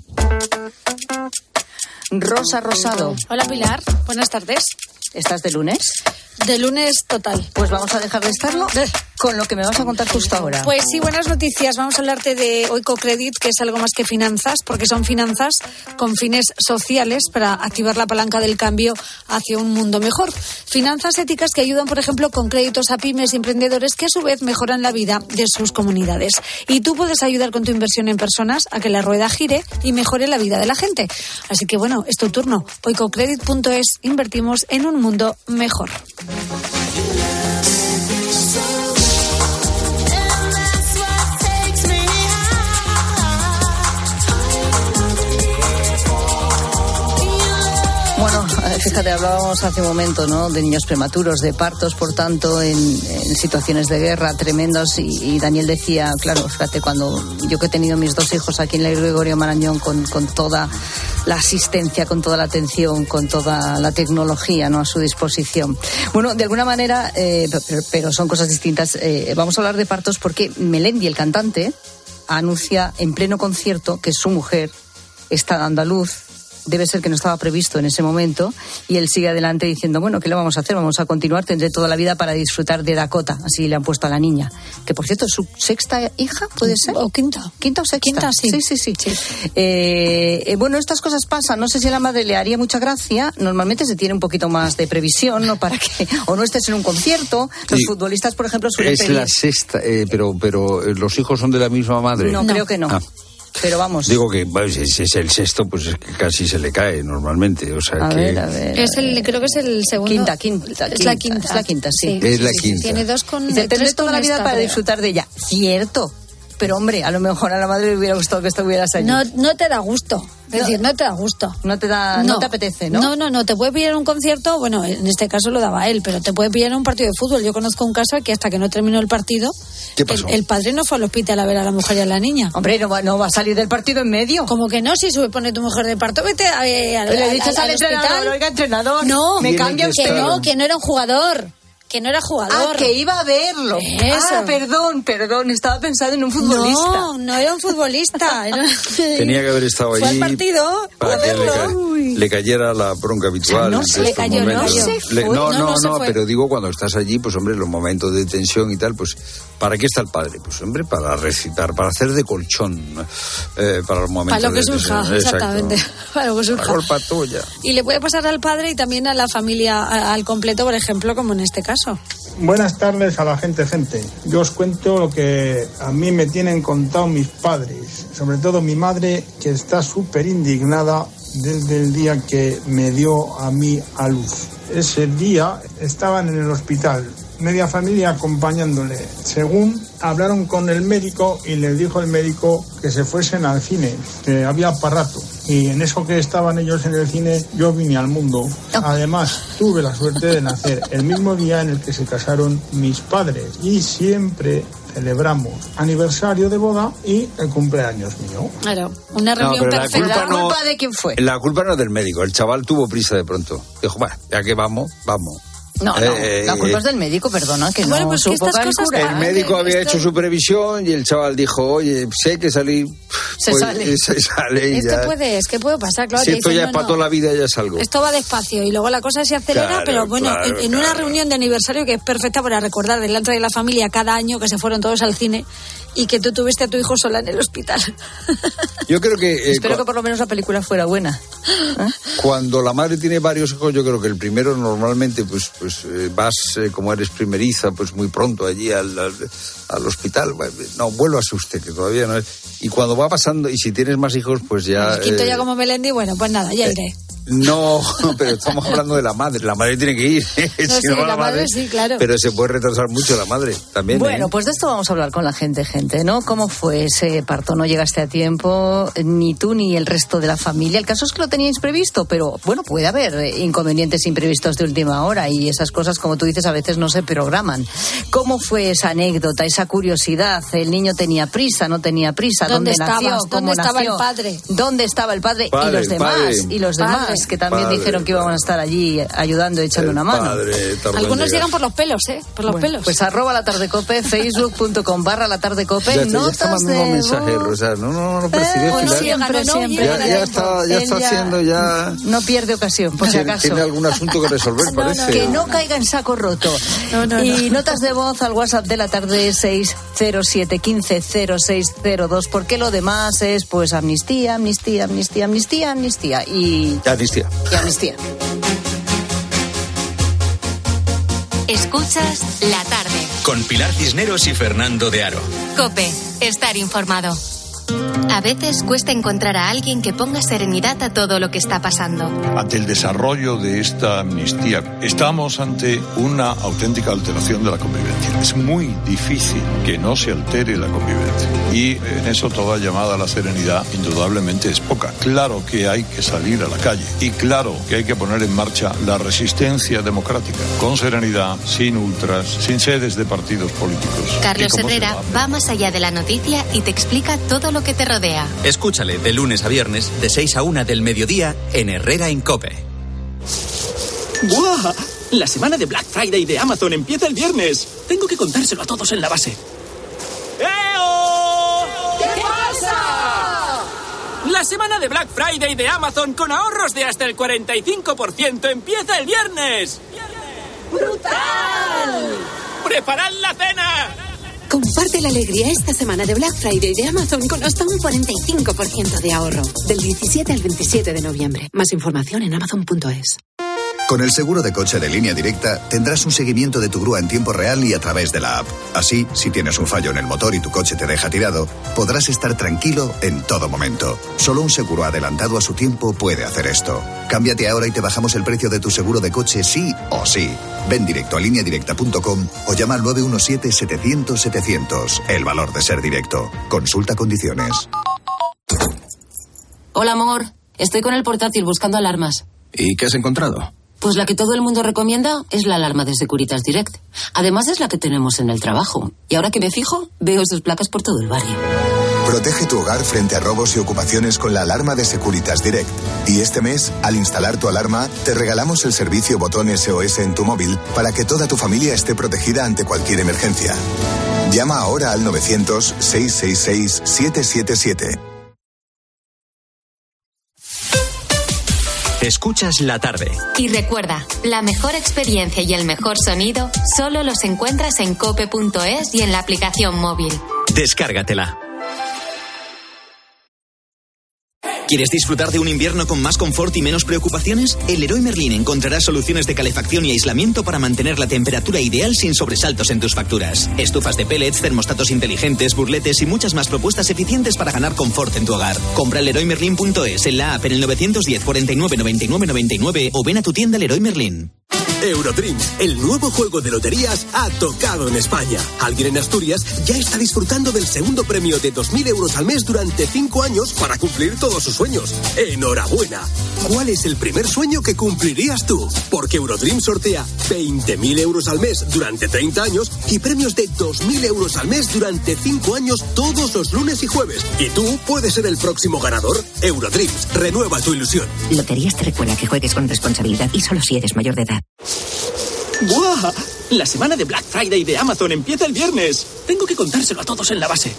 Rosa Rosado. Hola, Pilar. Buenas tardes. ¿Estás de lunes? De lunes total. Pues vamos a dejar de estarlo con lo que me vas a contar justo ahora. Pues sí, buenas noticias. Vamos a hablarte de Oikocredit, que es algo más que finanzas, porque son finanzas con fines sociales para activar la palanca del cambio hacia un mundo mejor. Finanzas éticas que ayudan, por ejemplo, con créditos a pymes y emprendedores que a su vez mejoran la vida de sus comunidades. Y tú puedes ayudar con tu inversión en personas a que la rueda gire y mejore la vida de la gente. Así que bueno, es tu turno. Oikocredit.es, invertimos en un mundo mejor. Bueno, fíjate, hablábamos hace un momento, ¿no?, de niños prematuros, de partos, por tanto, en situaciones de guerra tremendos. Y Daniel decía, claro, fíjate, cuando yo que he tenido mis dos hijos aquí en el Gregorio Marañón con toda la asistencia, con toda la atención, con toda la tecnología, ¿no?, a su disposición. Bueno, de alguna manera, pero son cosas distintas. Vamos a hablar de partos porque Melendi, el cantante, anuncia en pleno concierto que su mujer está dando a luz. Debe ser que no estaba previsto en ese momento, y él sigue adelante diciendo, bueno, ¿qué le vamos a hacer? Vamos a continuar, tendré toda la vida para disfrutar de Dakota, así le han puesto a la niña, que por cierto es su sexta hija, ¿puede ser? O quinta. ¿Quinta o sexta? Quinta, sí. Sí. Bueno, estas cosas pasan, no sé si a la madre le haría mucha gracia, normalmente se tiene un poquito más de previsión, ¿no?, para que o no estés en un concierto, los futbolistas, por ejemplo, suelen pedir... Es la sexta, pero ¿los hijos son de la misma madre? No, creo que no. Pero vamos. Digo que si es el sexto, pues es que casi se le cae normalmente. O sea, a ver. Creo que es el segundo. Quinta. Es la quinta, sí. Es la quinta. Tiene dos con... Tendré toda la vida para disfrutar de ella. Cierto. pero hombre, a lo mejor a la madre le hubiera gustado que estuvieras allí. No te da gusto. Es decir, no te da gusto. No te apetece, ¿no? No. Te puede pillar un concierto, bueno, en este caso lo daba él, pero te puede pillar un partido de fútbol. Yo conozco un caso que hasta que no terminó el partido, el padre no fue al hospital a ver a la mujer y a la niña. Hombre, no va a salir del partido en medio. Como que no, si pone tu mujer de parto, vete al entrenador, oiga, entrenador. No, me cambia usted. Que no era un jugador. Que no era jugador. Que iba a verlo. Eso. Perdón, estaba pensando en un futbolista. No era un futbolista. Tenía que haber estado allí. Fue al partido para que le cayera la bronca habitual. No se le cayó, no, pero digo, cuando estás allí, pues hombre, los momentos de tensión y tal, pues ¿para qué está el padre? Pues hombre, para recitar, para hacer de colchón, para los momentos para lo que de tensión. Surja, exactamente. Para lo que surja. La culpa tuya. Y le puede pasar al padre y también a la familia al completo, por ejemplo, como en este caso. Buenas tardes a la gente. Yo os cuento lo que a mí me tienen contado mis padres, sobre todo mi madre, que está súper indignada desde el día que me dio a mí a luz. Ese día estaban en el hospital, media familia acompañándole. Según hablaron con el médico y les dijo el médico que se fuesen al cine, que había para rato. Y en eso que estaban ellos en el cine, yo vine al mundo. Además, tuve la suerte de nacer el mismo día en el que se casaron mis padres. Y siempre celebramos aniversario de boda y el cumpleaños mío. Claro, una reunión perfecta. ¿La culpa de quién fue? La culpa no es del médico. El chaval tuvo prisa de pronto. Dijo, bueno, ya que vamos. No, la culpa es del médico, perdona, que bueno, no pues supo calcular. El médico había hecho su previsión y el chaval dijo, oye, sé que salir, se sale y ya. Es que puede pasar, claro. Si esto ya es para toda la vida, ya es algo. Esto va despacio y luego la cosa se acelera, pero bueno, en una reunión de aniversario que es perfecta para recordar delante de la familia cada año que se fueron todos al cine y que tú tuviste a tu hijo sola en el hospital. Yo creo que... Espero que por lo menos la película fuera buena. Cuando la madre tiene varios hijos, yo creo que el primero normalmente pues vas, como eres primeriza, pues muy pronto allí al hospital. No, vuélvase usted, que todavía no es. Y cuando va pasando, y si tienes más hijos, pues ya... El quinto ya como Melendi, bueno, pues nada, ya iré. No, pero estamos hablando de la madre. La madre tiene que ir. No, si no, la madre sí, claro. Pero se puede retrasar mucho la madre también. Bueno, pues de esto vamos a hablar con la gente, ¿no? ¿Cómo fue ese parto? No llegaste a tiempo, ni tú ni el resto de la familia. El caso es que lo teníais previsto, pero bueno, puede haber inconvenientes imprevistos de última hora y esas cosas, como tú dices, a veces no se programan. ¿Cómo fue esa anécdota, esa curiosidad? ¿El niño tenía prisa, no tenía prisa? ¿Dónde nació? ¿Dónde estaba el padre? ¿Dónde estaba el padre? Y los demás, que también dijeron que iban a estar allí ayudando, echando una mano. Algunos llegan por los pelos, por los pelos. Pues @latardecope, facebook.com/latardecope. Ya está mandando mensajes, Rosa. No percibes. Siempre. Ya está haciendo ya... No pierde ocasión, por si acaso. Tiene algún asunto que resolver, parece. Que no caiga en saco roto. Y notas de voz al WhatsApp de la tarde 607150602, porque lo demás es pues amnistía. Y amnistía. Escuchas La Tarde. Con Pilar Cisneros y Fernando de Aro. COPE. Estar informado. A veces cuesta encontrar a alguien que ponga serenidad a todo lo que está pasando. Ante el desarrollo de esta amnistía, estamos ante una auténtica alteración de la convivencia. Es muy difícil que no se altere la convivencia. Y en eso toda llamada a la serenidad indudablemente es poca. Claro que hay que salir a la calle y claro que hay que poner en marcha la resistencia democrática, con serenidad, sin ultras, sin sedes de partidos políticos. Carlos Herrera va más allá de la noticia y te explica todo lo que te rodea. Escúchale de lunes a viernes de 6 a 1 del mediodía en Herrera en COPE. ¡Guau! La semana de Black Friday de Amazon empieza el viernes. Tengo que contárselo a todos en la base. ¡Eo! ¿Qué pasa? La semana de Black Friday de Amazon con ahorros de hasta el 45% empieza el viernes. ¡Brutal! ¡Preparad la cena! Comparte la alegría esta semana de Black Friday de Amazon con hasta un 45% de ahorro. Del 17 al 27 de noviembre. Más información en amazon.es. Con el seguro de coche de Línea Directa tendrás un seguimiento de tu grúa en tiempo real y a través de la app. Así, si tienes un fallo en el motor y tu coche te deja tirado, podrás estar tranquilo en todo momento. Solo un seguro adelantado a su tiempo puede hacer esto. Cámbiate ahora y te bajamos el precio de tu seguro de coche sí o sí. Ven directo a lineadirecta.com o llama al 917-700-700. El valor de ser directo. Consulta condiciones. Hola, amor. Estoy con el portátil buscando alarmas. ¿Y qué has encontrado? Pues la que todo el mundo recomienda es la alarma de Securitas Direct. Además es la que tenemos en el trabajo. Y ahora que me fijo, veo sus placas por todo el barrio. Protege tu hogar frente a robos y ocupaciones con la alarma de Securitas Direct. Y este mes, al instalar tu alarma, te regalamos el servicio botón SOS en tu móvil para que toda tu familia esté protegida ante cualquier emergencia. Llama ahora al 900-666-777. Escuchas La Tarde. Y recuerda, la mejor experiencia y el mejor sonido solo los encuentras en cope.es y en la aplicación móvil. Descárgatela. ¿Quieres disfrutar de un invierno con más confort y menos preocupaciones? En Leroy Merlin encontrarás soluciones de calefacción y aislamiento para mantener la temperatura ideal sin sobresaltos en tus facturas. Estufas de pellets, termostatos inteligentes, burletes y muchas más propuestas eficientes para ganar confort en tu hogar. Compra en leroymerlin.es, en la app, en el 910 49 99 99 o ven a tu tienda Leroy Merlin. Eurodreams, el nuevo juego de loterías, ha tocado en España. Alguien en Asturias ya está disfrutando del segundo premio de 2.000 euros al mes durante 5 años para cumplir todos sus sueños. ¡Enhorabuena! ¿Cuál es el primer sueño que cumplirías tú? Porque Eurodreams sortea 20.000 euros al mes durante 30 años y premios de 2.000 euros al mes durante 5 años todos los lunes y jueves. ¿Y tú puedes ser el próximo ganador? Eurodreams, renueva tu ilusión. Loterías te recuerda que juegues con responsabilidad y solo si eres mayor de edad. ¡Buah! La semana de Black Friday de Amazon empieza el viernes. Tengo que contárselo a todos en la base.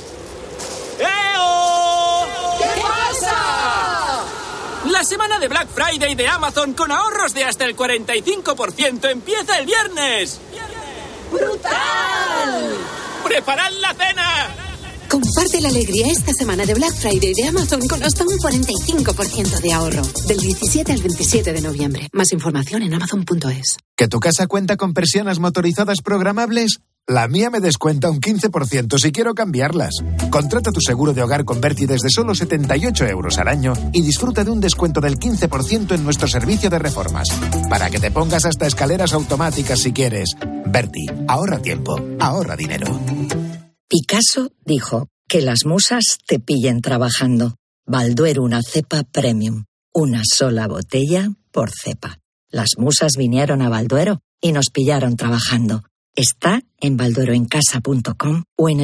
¡Eo! ¿Qué pasa? La semana de Black Friday de Amazon con ahorros de hasta el 45% empieza el viernes. ¡Brutal! ¡Preparad la cena! Comparte la alegría esta semana de Black Friday de Amazon con hasta un 45% de ahorro. Del 17 al 27 de noviembre. Más información en amazon.es. ¿Que tu casa cuenta con persianas motorizadas programables? La mía me descuenta un 15% si quiero cambiarlas. Contrata tu seguro de hogar con Berti desde solo 78 euros al año y disfruta de un descuento del 15% en nuestro servicio de reformas. Para que te pongas hasta escaleras automáticas si quieres. Berti, ahorra tiempo, ahorra dinero. Picasso dijo que las musas te pillen trabajando. Balduero, una cepa premium. Una sola botella por cepa. Las musas vinieron a Balduero y nos pillaron trabajando. Está en baldueroencasa.com o en el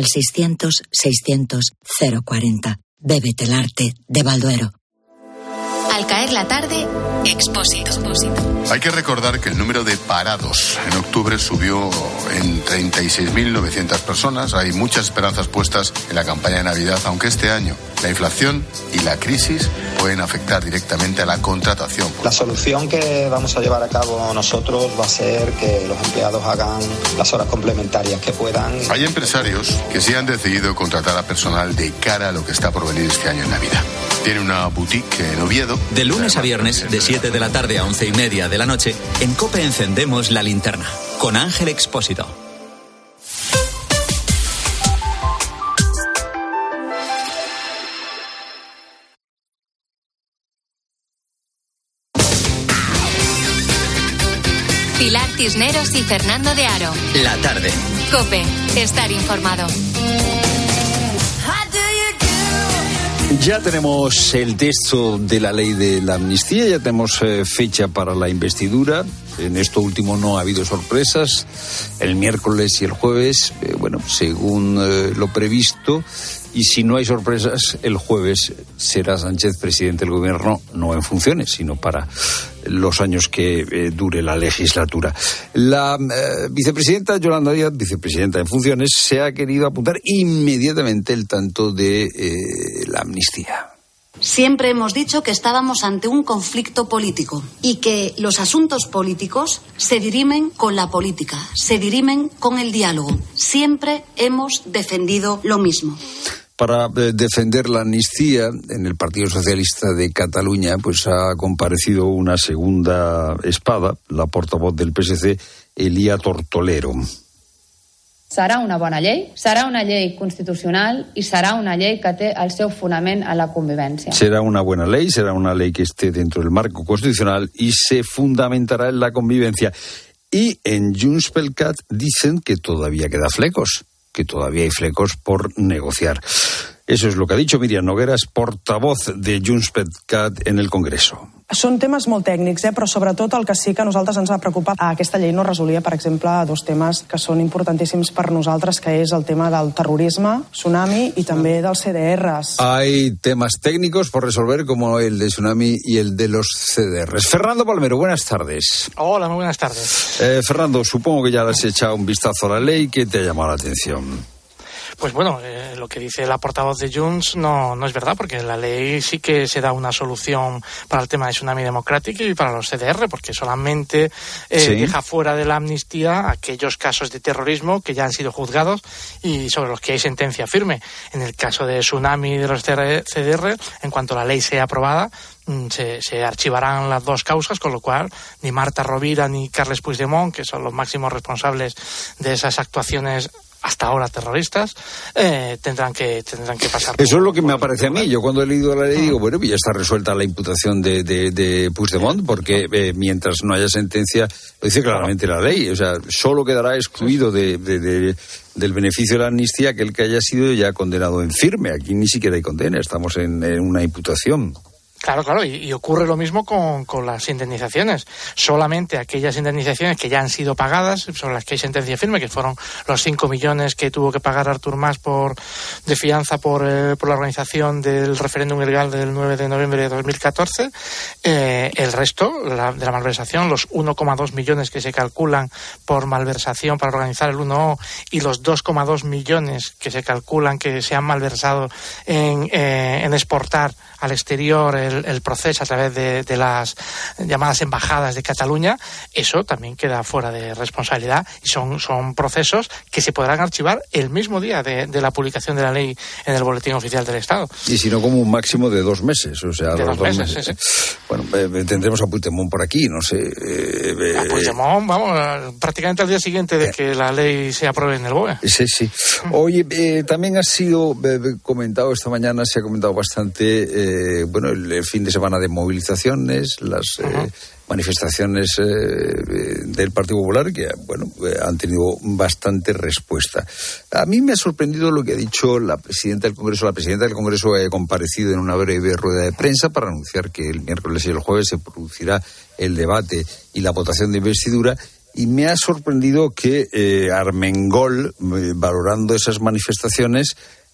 600-600-040. Bébete el arte de Balduero. Al caer la tarde, Expósito. Hay que recordar que el número de parados en octubre subió en 36.900 personas. Hay muchas esperanzas puestas en la campaña de Navidad, aunque este año la inflación y la crisis pueden afectar directamente a la contratación. La solución que vamos a llevar a cabo nosotros va a ser que los empleados hagan las horas complementarias que puedan. Hay empresarios que sí han decidido contratar a personal de cara a lo que está por venir este año en Navidad. Tiene una boutique en Oviedo. De lunes a viernes, de 7 de la tarde a 11:30 de la noche, en COPE encendemos la linterna. Con Ángel Expósito. Pilar Cisneros y Fernando de Aro. La tarde. COPE. Estar informado. Ya tenemos el texto de la ley de la amnistía, ya tenemos fecha para la investidura. En esto último no ha habido sorpresas. El miércoles y el jueves, según lo previsto. Y si no hay sorpresas, el jueves será Sánchez presidente del gobierno, no en funciones, sino para los años que dure la legislatura. La vicepresidenta Yolanda Díaz, vicepresidenta en funciones, se ha querido apuntar inmediatamente el tanto de la amnistía. Siempre hemos dicho que estábamos ante un conflicto político y que los asuntos políticos se dirimen con la política, se dirimen con el diálogo. Siempre hemos defendido lo mismo. Para defender la amnistía, en el Partido Socialista de Cataluña, pues ha comparecido una segunda espada, la portavoz del PSC, Elia Tortolero. Serà una bona llei, serà una llei constitucional i serà una llei que té el seu fonament a la convivència. Será una buena ley, será una ley que esté dentro del marco constitucional y se fundamentará en la convivencia. Y en Junts pel Cat dicen que todavía queda flecos, que todavía hay flecos por negociar. Eso es lo que ha dicho Míriam Nogueras, portavoz de Junts pel Cat en el Congreso. Són temes molt tècnics, però sobretot el que sí que a nosaltres ens ha preocupat, aquesta llei no resolia, per exemple, dos temes que són importantíssims per nosaltres, que és el tema del terrorisme, tsunami y también dels CDRs. Hay temas técnicos por resolver como el de tsunami y el de los CDRs. Fernando Palmero, buenas tardes. Hola, muy buenas tardes. Fernando, supongo que ya le has echado un vistazo a la ley. ¿Qué te ha llamado la atención? Pues bueno, lo que dice la portavoz de Junts no es verdad, porque la ley sí que se da una solución para el tema de Tsunami Democratic y para los CDR, porque solamente deja fuera de la amnistía aquellos casos de terrorismo que ya han sido juzgados y sobre los que hay sentencia firme. En el caso de Tsunami y de los CDR, en cuanto la ley sea aprobada, se archivarán las dos causas, con lo cual ni Marta Rovira ni Carles Puigdemont, que son los máximos responsables de esas actuaciones hasta ahora terroristas, tendrán que pasar. Eso es lo que me aparece a mí. Yo cuando he leído la ley digo, bueno, ya está resuelta la imputación de Puigdemont, porque mientras no haya sentencia, lo dice claramente la ley, o sea, solo quedará excluido del beneficio de la amnistía aquel que haya sido ya condenado en firme. Aquí ni siquiera hay condena, estamos en una imputación. Claro, y ocurre lo mismo con las indemnizaciones. Solamente aquellas indemnizaciones que ya han sido pagadas, sobre las que hay sentencia firme, que fueron los 5 millones que tuvo que pagar Artur Mas de fianza por la organización del referéndum ilegal del 9 de noviembre de 2014, el resto de la malversación, los 1,2 millones que se calculan por malversación para organizar el 1O y los 2,2 millones que se calculan que se han malversado en exportar al exterior el proceso a través de las llamadas embajadas de Cataluña, eso también queda fuera de responsabilidad y son procesos que se podrán archivar el mismo día de la publicación de la ley en el Boletín Oficial del Estado. Y si no, como un máximo de 2 meses, o sea, de los 2 meses. Sí. Bueno, tendremos a Puigdemont por aquí, no sé. A Puigdemont, vamos, prácticamente al día siguiente de que la ley se apruebe en el BOE. Sí. Oye, también ha sido comentado esta mañana, se ha comentado bastante, el fin de semana de movilizaciones, las manifestaciones del Partido Popular que, han tenido bastante respuesta. A mí me ha sorprendido lo que ha dicho la presidenta del Congreso. La presidenta del Congreso ha comparecido en una breve rueda de prensa para anunciar que el miércoles y el jueves se producirá el debate y la votación de investidura. Y me ha sorprendido que Armengol, valorando esas manifestaciones,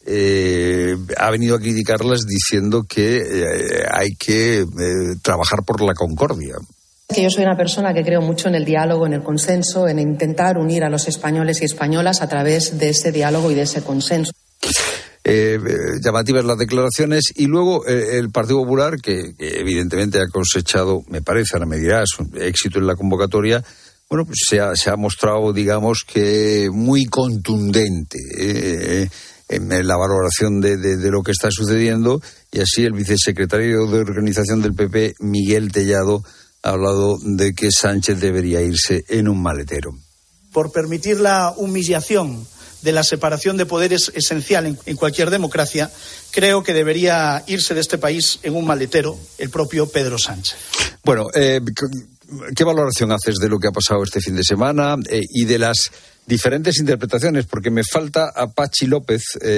ha venido a criticarlas diciendo que hay que trabajar por la concordia. Que yo soy una persona que creo mucho en el diálogo, en el consenso, en intentar unir a los españoles y españolas a través de ese diálogo y de ese consenso. Llamativas las declaraciones y luego el Partido Popular, que evidentemente ha cosechado, me parece, ahora me dirás, éxito en la convocatoria. Pues se ha mostrado, digamos, que muy contundente en la valoración de lo que está sucediendo, y así el vicesecretario de Organización del PP, Miguel Tellado, ha hablado de que Sánchez debería irse en un maletero. Por permitir la humillación de la separación de poderes esencial en cualquier democracia, creo que debería irse de este país en un maletero el propio Pedro Sánchez. Bueno, ¿qué valoración haces de lo que ha pasado este fin de semana y de las diferentes interpretaciones? Porque me falta a Pachi López,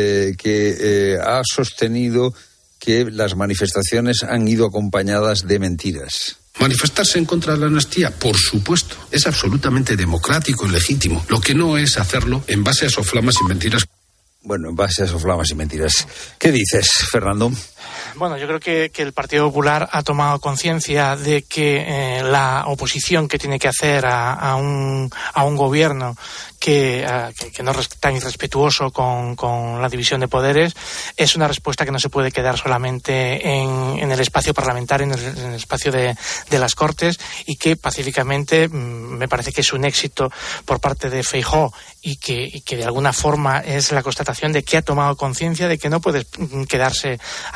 que ha sostenido que las manifestaciones han ido acompañadas de mentiras. Manifestarse en contra de la amnistía, por supuesto, es absolutamente democrático y legítimo. Lo que no es hacerlo en base a soflamas y mentiras. Bueno, en base a soflamas y mentiras. ¿Qué dices, Fernando? Bueno, yo creo que el Partido Popular ha tomado conciencia de que la oposición que tiene que hacer a un gobierno que no es tan irrespetuoso con la división de poderes es una respuesta que no se puede quedar solamente en el espacio parlamentario, en el espacio de las Cortes, y que pacíficamente me parece que es un éxito por parte de Feijóo y que de alguna forma es la constatación de que ha tomado conciencia de que no puede quedarse a esperar en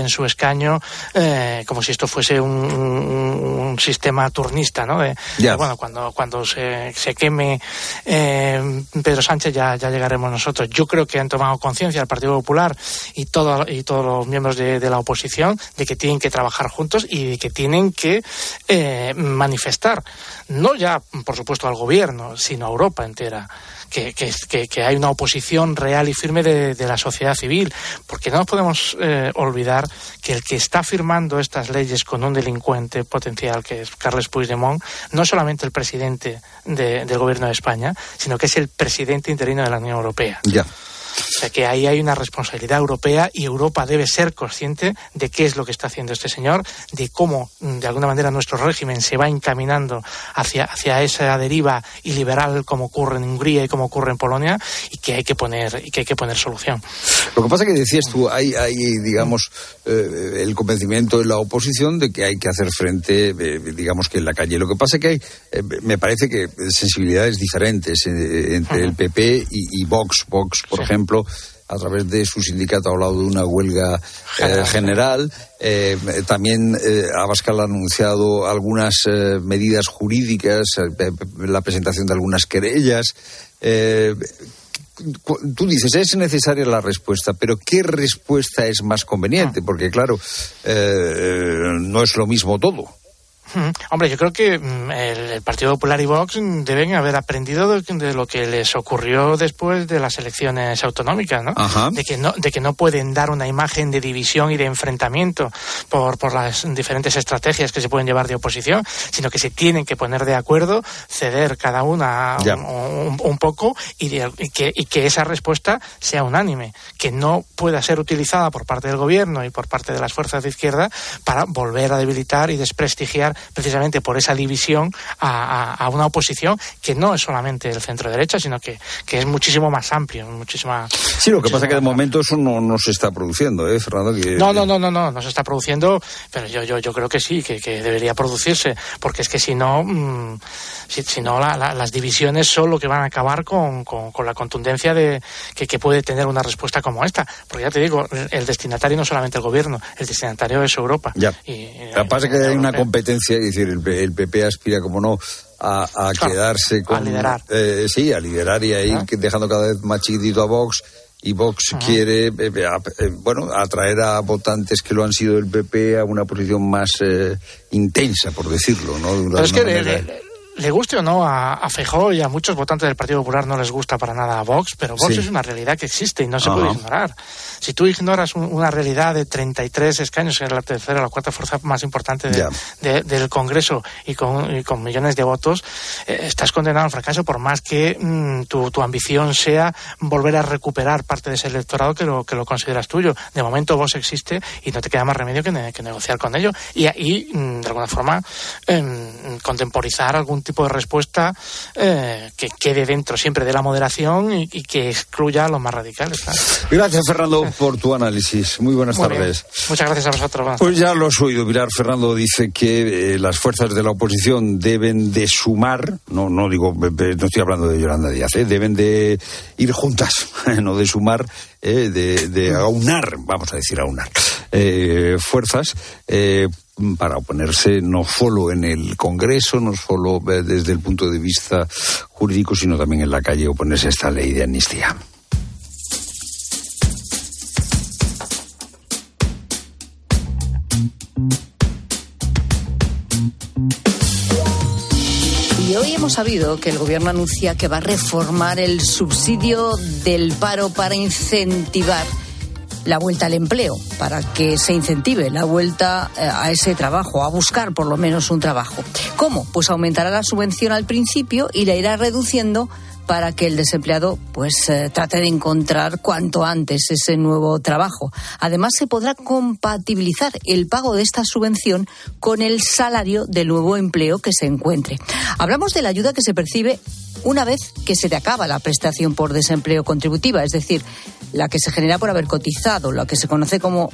en su escaño, como si esto fuese un sistema turnista, ¿no? Bueno, cuando se queme Pedro Sánchez ya llegaremos nosotros. Yo creo que han tomado conciencia el Partido Popular y todos los miembros de la oposición de que tienen que trabajar juntos y de que tienen que manifestar, no ya por supuesto al gobierno, sino a Europa entera, que hay una oposición real y firme de la sociedad civil, porque no nos podemos olvidar que el que está firmando estas leyes con un delincuente potencial, que es Carles Puigdemont, no es solamente el presidente del gobierno de España, sino que es el presidente interino de la Unión Europea. Ya. O sea que ahí hay una responsabilidad europea y Europa debe ser consciente de qué es lo que está haciendo este señor, de cómo de alguna manera nuestro régimen se va encaminando hacia esa deriva iliberal como ocurre en Hungría y como ocurre en Polonia, y que hay que poner solución. Lo que pasa que decías tú, hay digamos el convencimiento de la oposición de que hay que hacer frente, digamos que en la calle. Lo que pasa es que hay, me parece que sensibilidades diferentes entre el PP y Vox. Vox, por ejemplo, a través de su sindicato ha hablado de una huelga general. También Abascal ha anunciado algunas medidas jurídicas, la presentación de algunas querellas. Tú dices, es necesaria la respuesta, pero ¿qué respuesta es más conveniente? Porque claro, no es lo mismo todo. Hombre, yo creo que el Partido Popular y Vox deben haber aprendido de lo que les ocurrió después de las elecciones autonómicas, ¿no? Ajá. De que no pueden dar una imagen de división y de enfrentamiento por las diferentes estrategias que se pueden llevar de oposición, sino que se tienen que poner de acuerdo, ceder cada una un poco y que esa respuesta sea unánime, que no pueda ser utilizada por parte del gobierno y por parte de las fuerzas de izquierda para volver a debilitar y desprestigiar precisamente por esa división a una oposición que no es solamente el centro-derecha, sino que es muchísimo más amplio, Sí, lo que pasa es que de momento eso no se está produciendo, Fernando. No se está produciendo, pero yo creo que sí, que debería producirse, porque es que si no, las divisiones son lo que van a acabar con la contundencia de que puede tener una respuesta como esta, porque ya te digo, el destinatario no es solamente el gobierno, el destinatario es Europa. Ya. Lo que pasa es que hay una competencia, es decir, el PP aspira, como no, a quedarse con... A liderar. A liderar y ahí dejando cada vez más chiquitito a Vox, y Vox quiere, atraer a votantes que lo han sido del PP a una posición más intensa, por decirlo, ¿no? Pero es que le guste o no a Feijóo y a muchos votantes del Partido Popular no les gusta para nada a Vox, pero Vox es una realidad que existe y no se puede ignorar. Si tú ignoras una realidad de 33 escaños, que es la tercera o la cuarta fuerza más importante del Congreso y con millones de votos, estás condenado al fracaso, por más que tu ambición sea volver a recuperar parte de ese electorado que lo consideras tuyo. De momento Vox existe y no te queda más remedio que negociar con ello y de alguna forma contemporizar algún tipo de respuesta que quede dentro siempre de la moderación y que excluya a los más radicales. ¿Claro? Gracias, Fernando, por tu análisis. Muy buenas tardes. Bien. Muchas gracias a vosotros. Pues ya lo has oído, Pilar. Fernando dice que las fuerzas de la oposición deben de sumar, no estoy hablando de Yolanda Díaz, deben de ir juntas, no de sumar, de aunar, vamos a decir aunar, fuerzas, para oponerse no solo en el Congreso, no solo desde el punto de vista jurídico, sino también en la calle, oponerse a esta ley de amnistía. Y hoy hemos sabido que el Gobierno anuncia que va a reformar el subsidio del paro para incentivar la vuelta al empleo, para que se incentive la vuelta a ese trabajo, a buscar por lo menos un trabajo. ¿Cómo? Pues aumentará la subvención al principio y la irá reduciendo para que el desempleado trate de encontrar cuanto antes ese nuevo trabajo. Además, se podrá compatibilizar el pago de esta subvención con el salario del nuevo empleo que se encuentre. Hablamos de la ayuda que se percibe una vez que se te acaba la prestación por desempleo contributiva, es decir, la que se genera por haber cotizado, la que se conoce como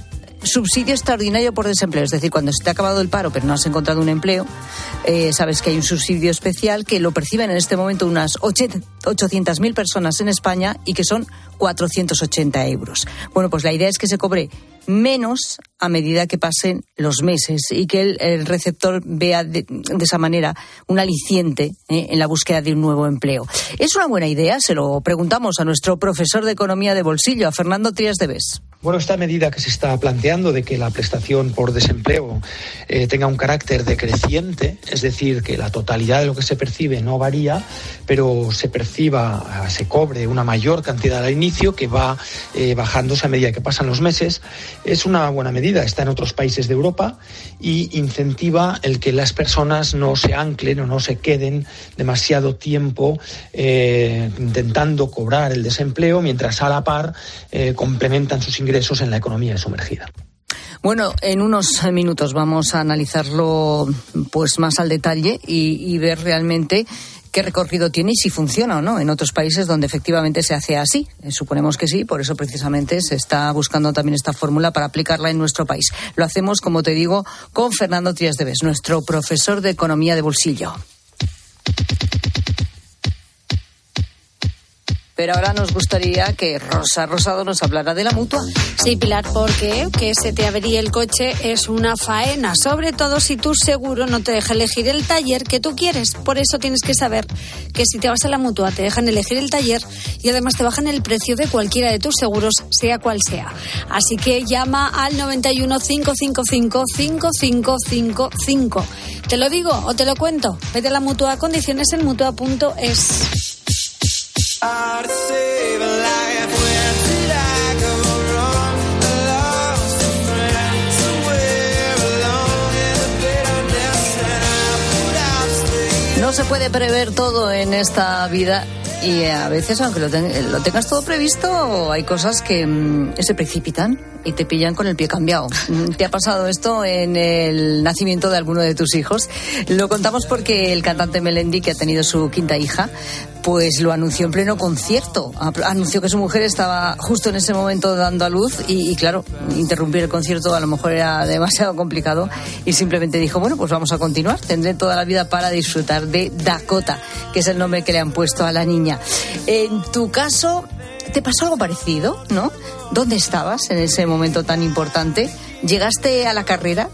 subsidio extraordinario por desempleo. Es decir, cuando se te ha acabado el paro pero no has encontrado un empleo, sabes que hay un subsidio especial que lo perciben en este momento unas 800.000 personas en España y que son 480 euros. Bueno, pues la idea es que se cobre menos a medida que pasen los meses y que el receptor vea de esa manera un aliciente en la búsqueda de un nuevo empleo. ¿Es una buena idea? Se lo preguntamos a nuestro profesor de Economía de Bolsillo, a Fernando Trías de Bes. Bueno, esta medida que se está planteando de que la prestación por desempleo tenga un carácter decreciente, es decir, que la totalidad de lo que se percibe no varía, pero se cobre una mayor cantidad al inicio que va bajándose a medida que pasan los meses, es una buena medida. Está en otros países de Europa y incentiva el que las personas no se anclen o no se queden demasiado tiempo intentando cobrar el desempleo, mientras a la par complementan sus ingresos en la economía sumergida. Bueno, en unos minutos vamos a analizarlo pues más al detalle y ver realmente qué recorrido tiene y si funciona o no en otros países donde efectivamente se hace así. Suponemos que sí, por eso precisamente se está buscando también esta fórmula para aplicarla en nuestro país. Lo hacemos, como te digo, con Fernando Trías de Bes, nuestro profesor de Economía de Bolsillo. Pero ahora nos gustaría que Rosa Rosado nos hablara de la Mutua. Sí, Pilar, porque que se te averíe el coche es una faena, sobre todo si tu seguro no te deja elegir el taller que tú quieres. Por eso tienes que saber que si te vas a la Mutua te dejan elegir el taller y además te bajan el precio de cualquiera de tus seguros, sea cual sea. Así que llama al 91 555 5555. ¿Te lo digo o te lo cuento? Vete a la Mutua, condiciones en mutua.es. No se puede prever todo en esta vida y a veces, aunque lo tengas todo previsto, hay cosas que se precipitan y te pillan con el pie cambiado. ¿Te ha pasado esto en el nacimiento de alguno de tus hijos? Lo contamos porque el cantante Melendi, que ha tenido su quinta hija, pues lo anunció en pleno concierto. Anunció que su mujer estaba justo en ese momento dando a luz y claro, interrumpir el concierto a lo mejor era demasiado complicado y simplemente dijo, bueno, pues vamos a continuar. Tendré toda la vida para disfrutar de Dakota, que es el nombre que le han puesto a la niña. En tu caso, ¿te pasó algo parecido, no? ¿Dónde estabas en ese momento tan importante? ¿Llegaste a la carrera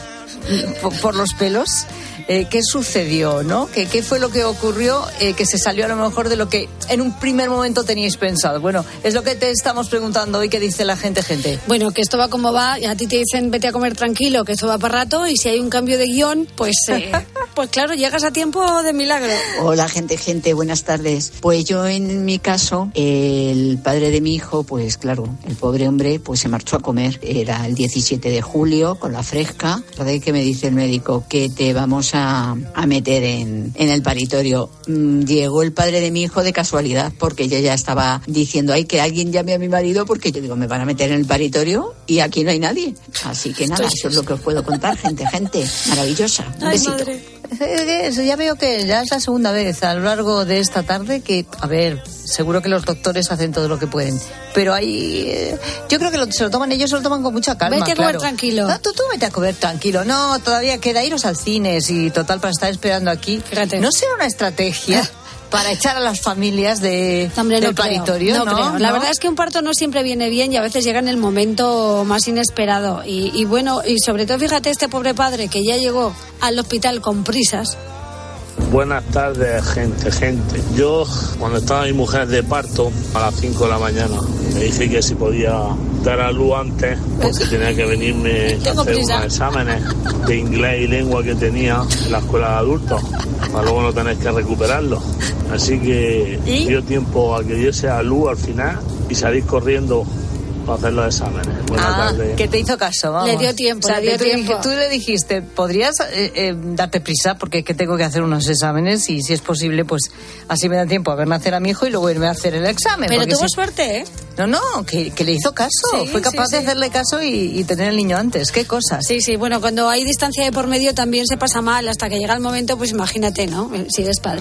por los pelos? ¿Qué sucedió, no? ¿Qué fue lo que ocurrió que se salió a lo mejor de lo que en un primer momento teníais pensado? Bueno, es lo que te estamos preguntando hoy. ¿Qué dice la gente? Bueno, que esto va como va, y a ti te dicen vete a comer tranquilo, que esto va para rato, y si hay un cambio de guión, pues claro, llegas a tiempo de milagro. Hola gente, buenas tardes. Pues yo en mi caso, el padre de mi hijo, pues claro, el pobre hombre pues se marchó a comer. Era el 17 de julio, con la fresca. ¿De qué me dice el médico? Que te vamos a meter en el paritorio. Llegó el padre de mi hijo de casualidad, porque yo ya estaba diciendo, ay, que alguien llame a mi marido, porque yo digo, me van a meter en el paritorio y aquí no hay nadie. Así que nada, eso es lo que os puedo contar, gente maravillosa. Un besito. Madre. Eso ya veo que ya es la segunda vez a lo largo de esta tarde que, a ver, seguro que los doctores hacen todo lo que pueden, pero hay, yo creo que se lo toman ellos, se lo toman con mucha calma. Vete a comer tranquilo. No, tú vete a comer tranquilo. No, todavía queda iros al cine y total para estar esperando aquí. Fíjate. ¿No será una estrategia para echar a las familias del paritorio? No creo. La verdad es que un parto no siempre viene bien y a veces llega en el momento más inesperado. Y bueno, y sobre todo fíjate este pobre padre que ya llegó al hospital con prisas. Buenas tardes, gente. Yo, cuando estaba mi mujer de parto, a las 5 de la mañana, me dije que si podía dar a luz antes, porque tenía que venirme a hacer unos exámenes de inglés y lengua que tenía en la escuela de adultos, para luego no tener que recuperarlo. Así que dio tiempo a que diese a luz al final y salís corriendo para hacer los exámenes. Buenas tardes. Que te hizo caso, vamos. Le dio tiempo, Tú le dijiste, ¿podrías darte prisa? Porque es que tengo que hacer unos exámenes y si es posible, pues así me da tiempo a ver nacer a mi hijo y luego irme a hacer el examen. Pero tuvo suerte, ¿eh? No, que le hizo caso. Sí, fue capaz de hacerle caso y tener el niño antes. ¿Qué cosas? Sí, bueno, cuando hay distancia de por medio también se pasa mal. Hasta que llega el momento, pues imagínate, ¿no? Si eres padre.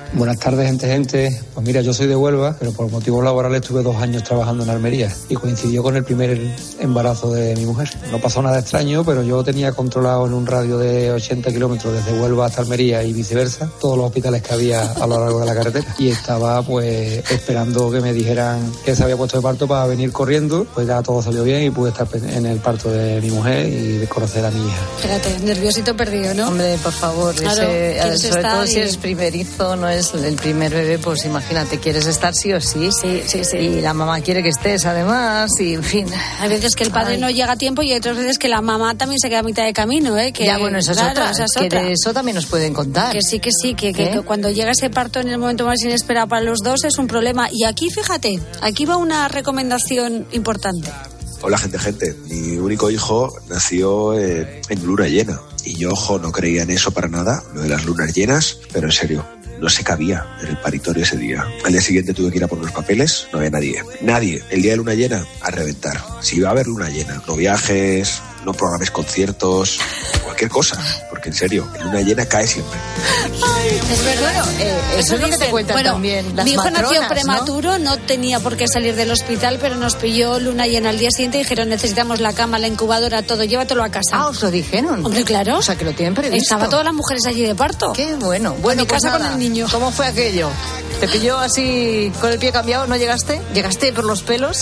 Buenas tardes, gente. Pues mira, yo soy de Huelva, pero por motivos laborales estuve 2 años trabajando en Almería y coincidió con el primer embarazo de mi mujer. No pasó nada extraño, pero yo tenía controlado en un radio de 80 kilómetros desde Huelva hasta Almería y viceversa todos los hospitales que había a lo largo de la carretera. Y estaba pues esperando que me dijeran que se había puesto de parto para venir corriendo. Pues ya todo salió bien y pude estar en el parto de mi mujer y conocer a mi hija. Fíjate, nerviosito perdido, ¿no? Hombre, por favor, claro, sobre todo si es primerizo, no es el primer bebé, pues imagínate, quieres estar sí o sí. Sí. Y la mamá quiere que estés, además, y en fin. Hay veces que el padre no llega a tiempo y hay otras veces que la mamá también se queda a mitad de camino, ¿eh? Que, ya, bueno, eso es otra. Que de eso también nos pueden contar. Que sí, que cuando llega ese parto en el momento más inesperado para los dos es un problema. Y aquí, fíjate, aquí va una recomendación importante. Hola, gente. Mi único hijo nació en luna llena. Y yo, no creía en eso para nada, lo de las lunas llenas, pero en serio, no se cabía en el paritorio ese día. Al día siguiente tuve que ir a por los papeles, no había nadie. Nadie. El día de luna llena, a reventar. Si iba a haber luna llena, no viajes, no programes conciertos, cualquier cosa. Porque en serio, en luna llena cae siempre. Es verdad. Eso es lo que te cuentan también las mi hijo matronas, nació prematuro, ¿no? Tenía por qué salir del hospital, pero nos pilló luna llena al día siguiente y dijeron, necesitamos la cama, la incubadora, todo, llévatelo a casa. Ah, ¿os lo dijeron? Hombre, claro. O sea, que lo tienen previsto. Estaban todas las mujeres allí de parto. Qué bueno. Bueno, pues casa nada. Con el niño. ¿Cómo fue aquello? ¿Te pilló así con el pie cambiado? ¿No llegaste? ¿Llegaste por los pelos?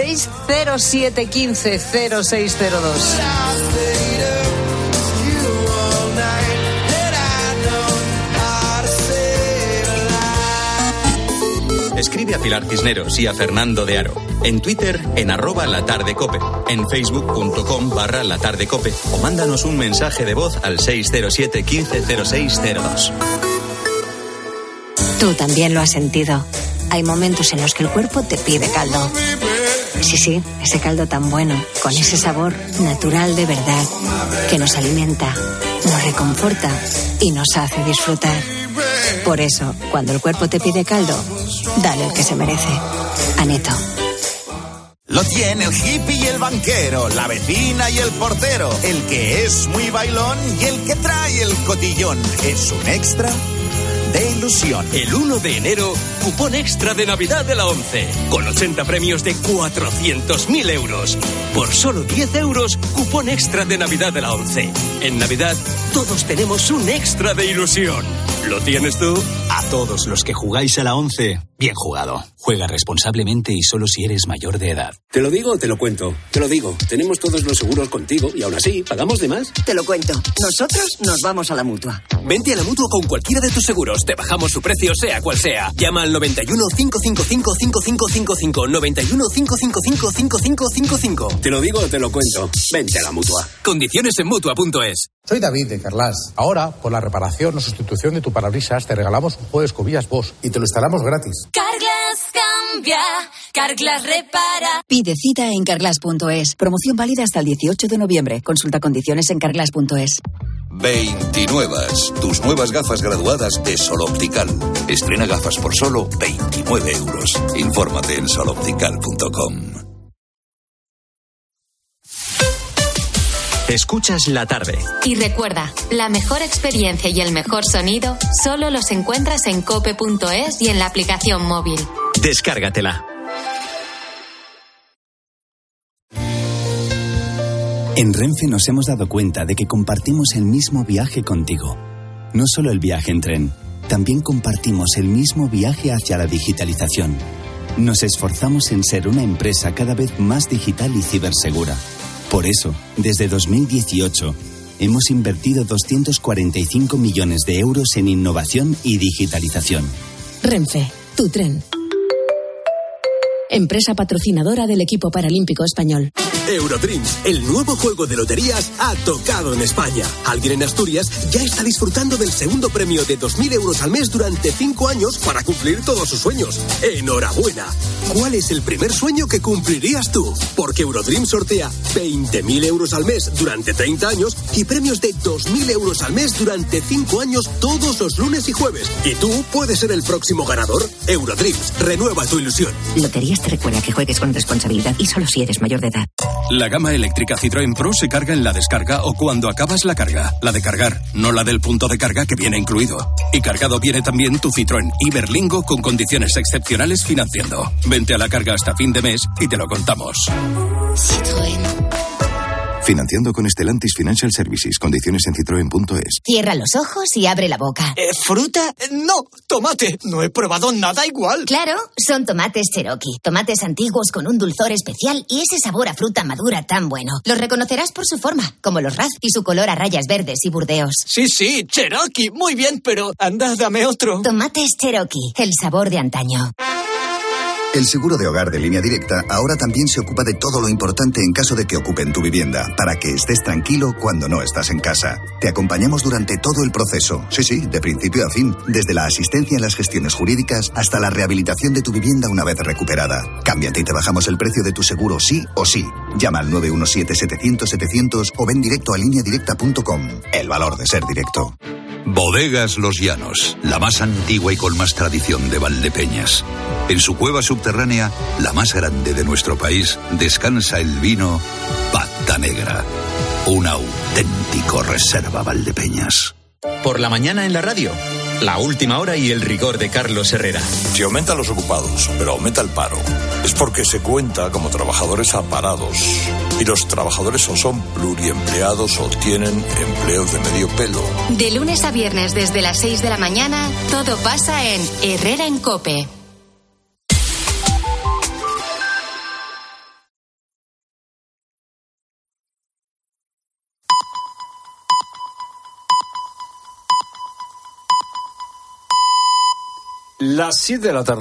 607150602. Escribe a Pilar Cisneros y a Fernando de Aro. En Twitter, en @latardecope. En facebook.com/latardecope. O mándanos un mensaje de voz al 607 150602. Tú también lo has sentido. Hay momentos en los que el cuerpo te pide caldo. Sí, ese caldo tan bueno, con ese sabor natural de verdad, que nos alimenta, nos reconforta y nos hace disfrutar. Por eso, cuando el cuerpo te pide caldo, dale el que se merece. Aneto. Lo tiene el hippie y el banquero, la vecina y el portero, el que es muy bailón y el que trae el cotillón. Es un extra de ilusión. El 1 de enero, cupón extra de Navidad de la ONCE, con 80 premios de 400.000 euros. Por solo 10 euros, cupón extra de Navidad de la ONCE. En Navidad, todos tenemos un extra de ilusión. ¿Lo tienes tú? A todos los que jugáis a la ONCE, bien jugado. Juega responsablemente y solo si eres mayor de edad. ¿Te lo digo o te lo cuento? Te lo digo. Tenemos todos los seguros contigo y aún así, ¿pagamos de más? Te lo cuento. Nosotros nos vamos a la Mutua. Vente a la Mutua con cualquiera de tus seguros. Te bajamos su precio, sea cual sea. Llama al 91 555 5555. 91 555 5555. Te lo digo o te lo cuento. Vente a la Mutua. Condiciones en Mutua.es. Soy David de Carglass. Ahora, por la reparación o sustitución de tu parabrisas, te regalamos un juego de escobillas Bosch y te lo instalamos gratis. Carglass cambia, Carglass repara. Pide cita en Carglass.es. Promoción válida hasta el 18 de noviembre. Consulta condiciones en Carglass.es. 29. Tus nuevas gafas graduadas de Sol Optical. Estrena gafas por solo 29 euros. Infórmate en soloptical.com. Escuchas la tarde. Y recuerda, la mejor experiencia y el mejor sonido solo los encuentras en cope.es y en la aplicación móvil. Descárgatela. En Renfe nos hemos dado cuenta de que compartimos el mismo viaje contigo. No solo el viaje en tren, también compartimos el mismo viaje hacia la digitalización. Nos esforzamos en ser una empresa cada vez más digital y cibersegura. Por eso, desde 2018, hemos invertido 245 millones de euros en innovación y digitalización. Renfe, tu tren. Empresa patrocinadora del equipo paralímpico español. Eurodreams, el nuevo juego de loterías, ha tocado en España. Alguien en Asturias ya está disfrutando del segundo premio de 2.000 euros al mes durante 5 años para cumplir todos sus sueños. ¡Enhorabuena! ¿Cuál es el primer sueño que cumplirías tú? Porque Eurodreams sortea 20.000 euros al mes durante 30 años y premios de 2.000 euros al mes durante 5 años todos los lunes y jueves. ¿Y tú puedes ser el próximo ganador? Eurodreams, renueva tu ilusión. Loterías te recuerda que juegues con responsabilidad y solo si eres mayor de edad. La gama eléctrica Citroën Pro se carga en la descarga o cuando acabas la carga. La de cargar, no la del punto de carga que viene incluido. Y cargado viene también tu Citroën Iberlingo con condiciones excepcionales financiando. Vente a la carga hasta fin de mes y te lo contamos. Citroën. Financiando con Stellantis Financial Services. Condiciones en citroen.es. Cierra los ojos y abre la boca. ¿Fruta? No, tomate. No he probado nada igual. Claro, son tomates Cherokee. Tomates antiguos con un dulzor especial y ese sabor a fruta madura tan bueno. Los reconocerás por su forma, como los Raz y su color a rayas verdes y burdeos. Sí, Cherokee. Muy bien, pero anda, dame otro. Tomates Cherokee, el sabor de antaño. El seguro de hogar de Línea Directa ahora también se ocupa de todo lo importante en caso de que ocupen tu vivienda, para que estés tranquilo cuando no estás en casa. Te acompañamos durante todo el proceso, sí, de principio a fin, desde la asistencia en las gestiones jurídicas hasta la rehabilitación de tu vivienda una vez recuperada. Cámbiate y te bajamos el precio de tu seguro sí o sí. Llama al 917-700-700 o ven directo a lineadirecta.com. El valor de ser directo. Bodegas Los Llanos, la más antigua y con más tradición de Valdepeñas. En su cueva subterránea, la más grande de nuestro país, descansa el vino Pata Negra, un auténtico reserva Valdepeñas. Por la mañana en la radio, la última hora y el rigor de Carlos Herrera. Si aumentan los ocupados, pero aumenta el paro, es porque se cuenta como trabajadores aparados. Y los trabajadores o son pluriempleados o tienen empleos de medio pelo. De lunes a viernes desde las 6 de la mañana, todo pasa en Herrera en COPE. Las 7 de la tarde.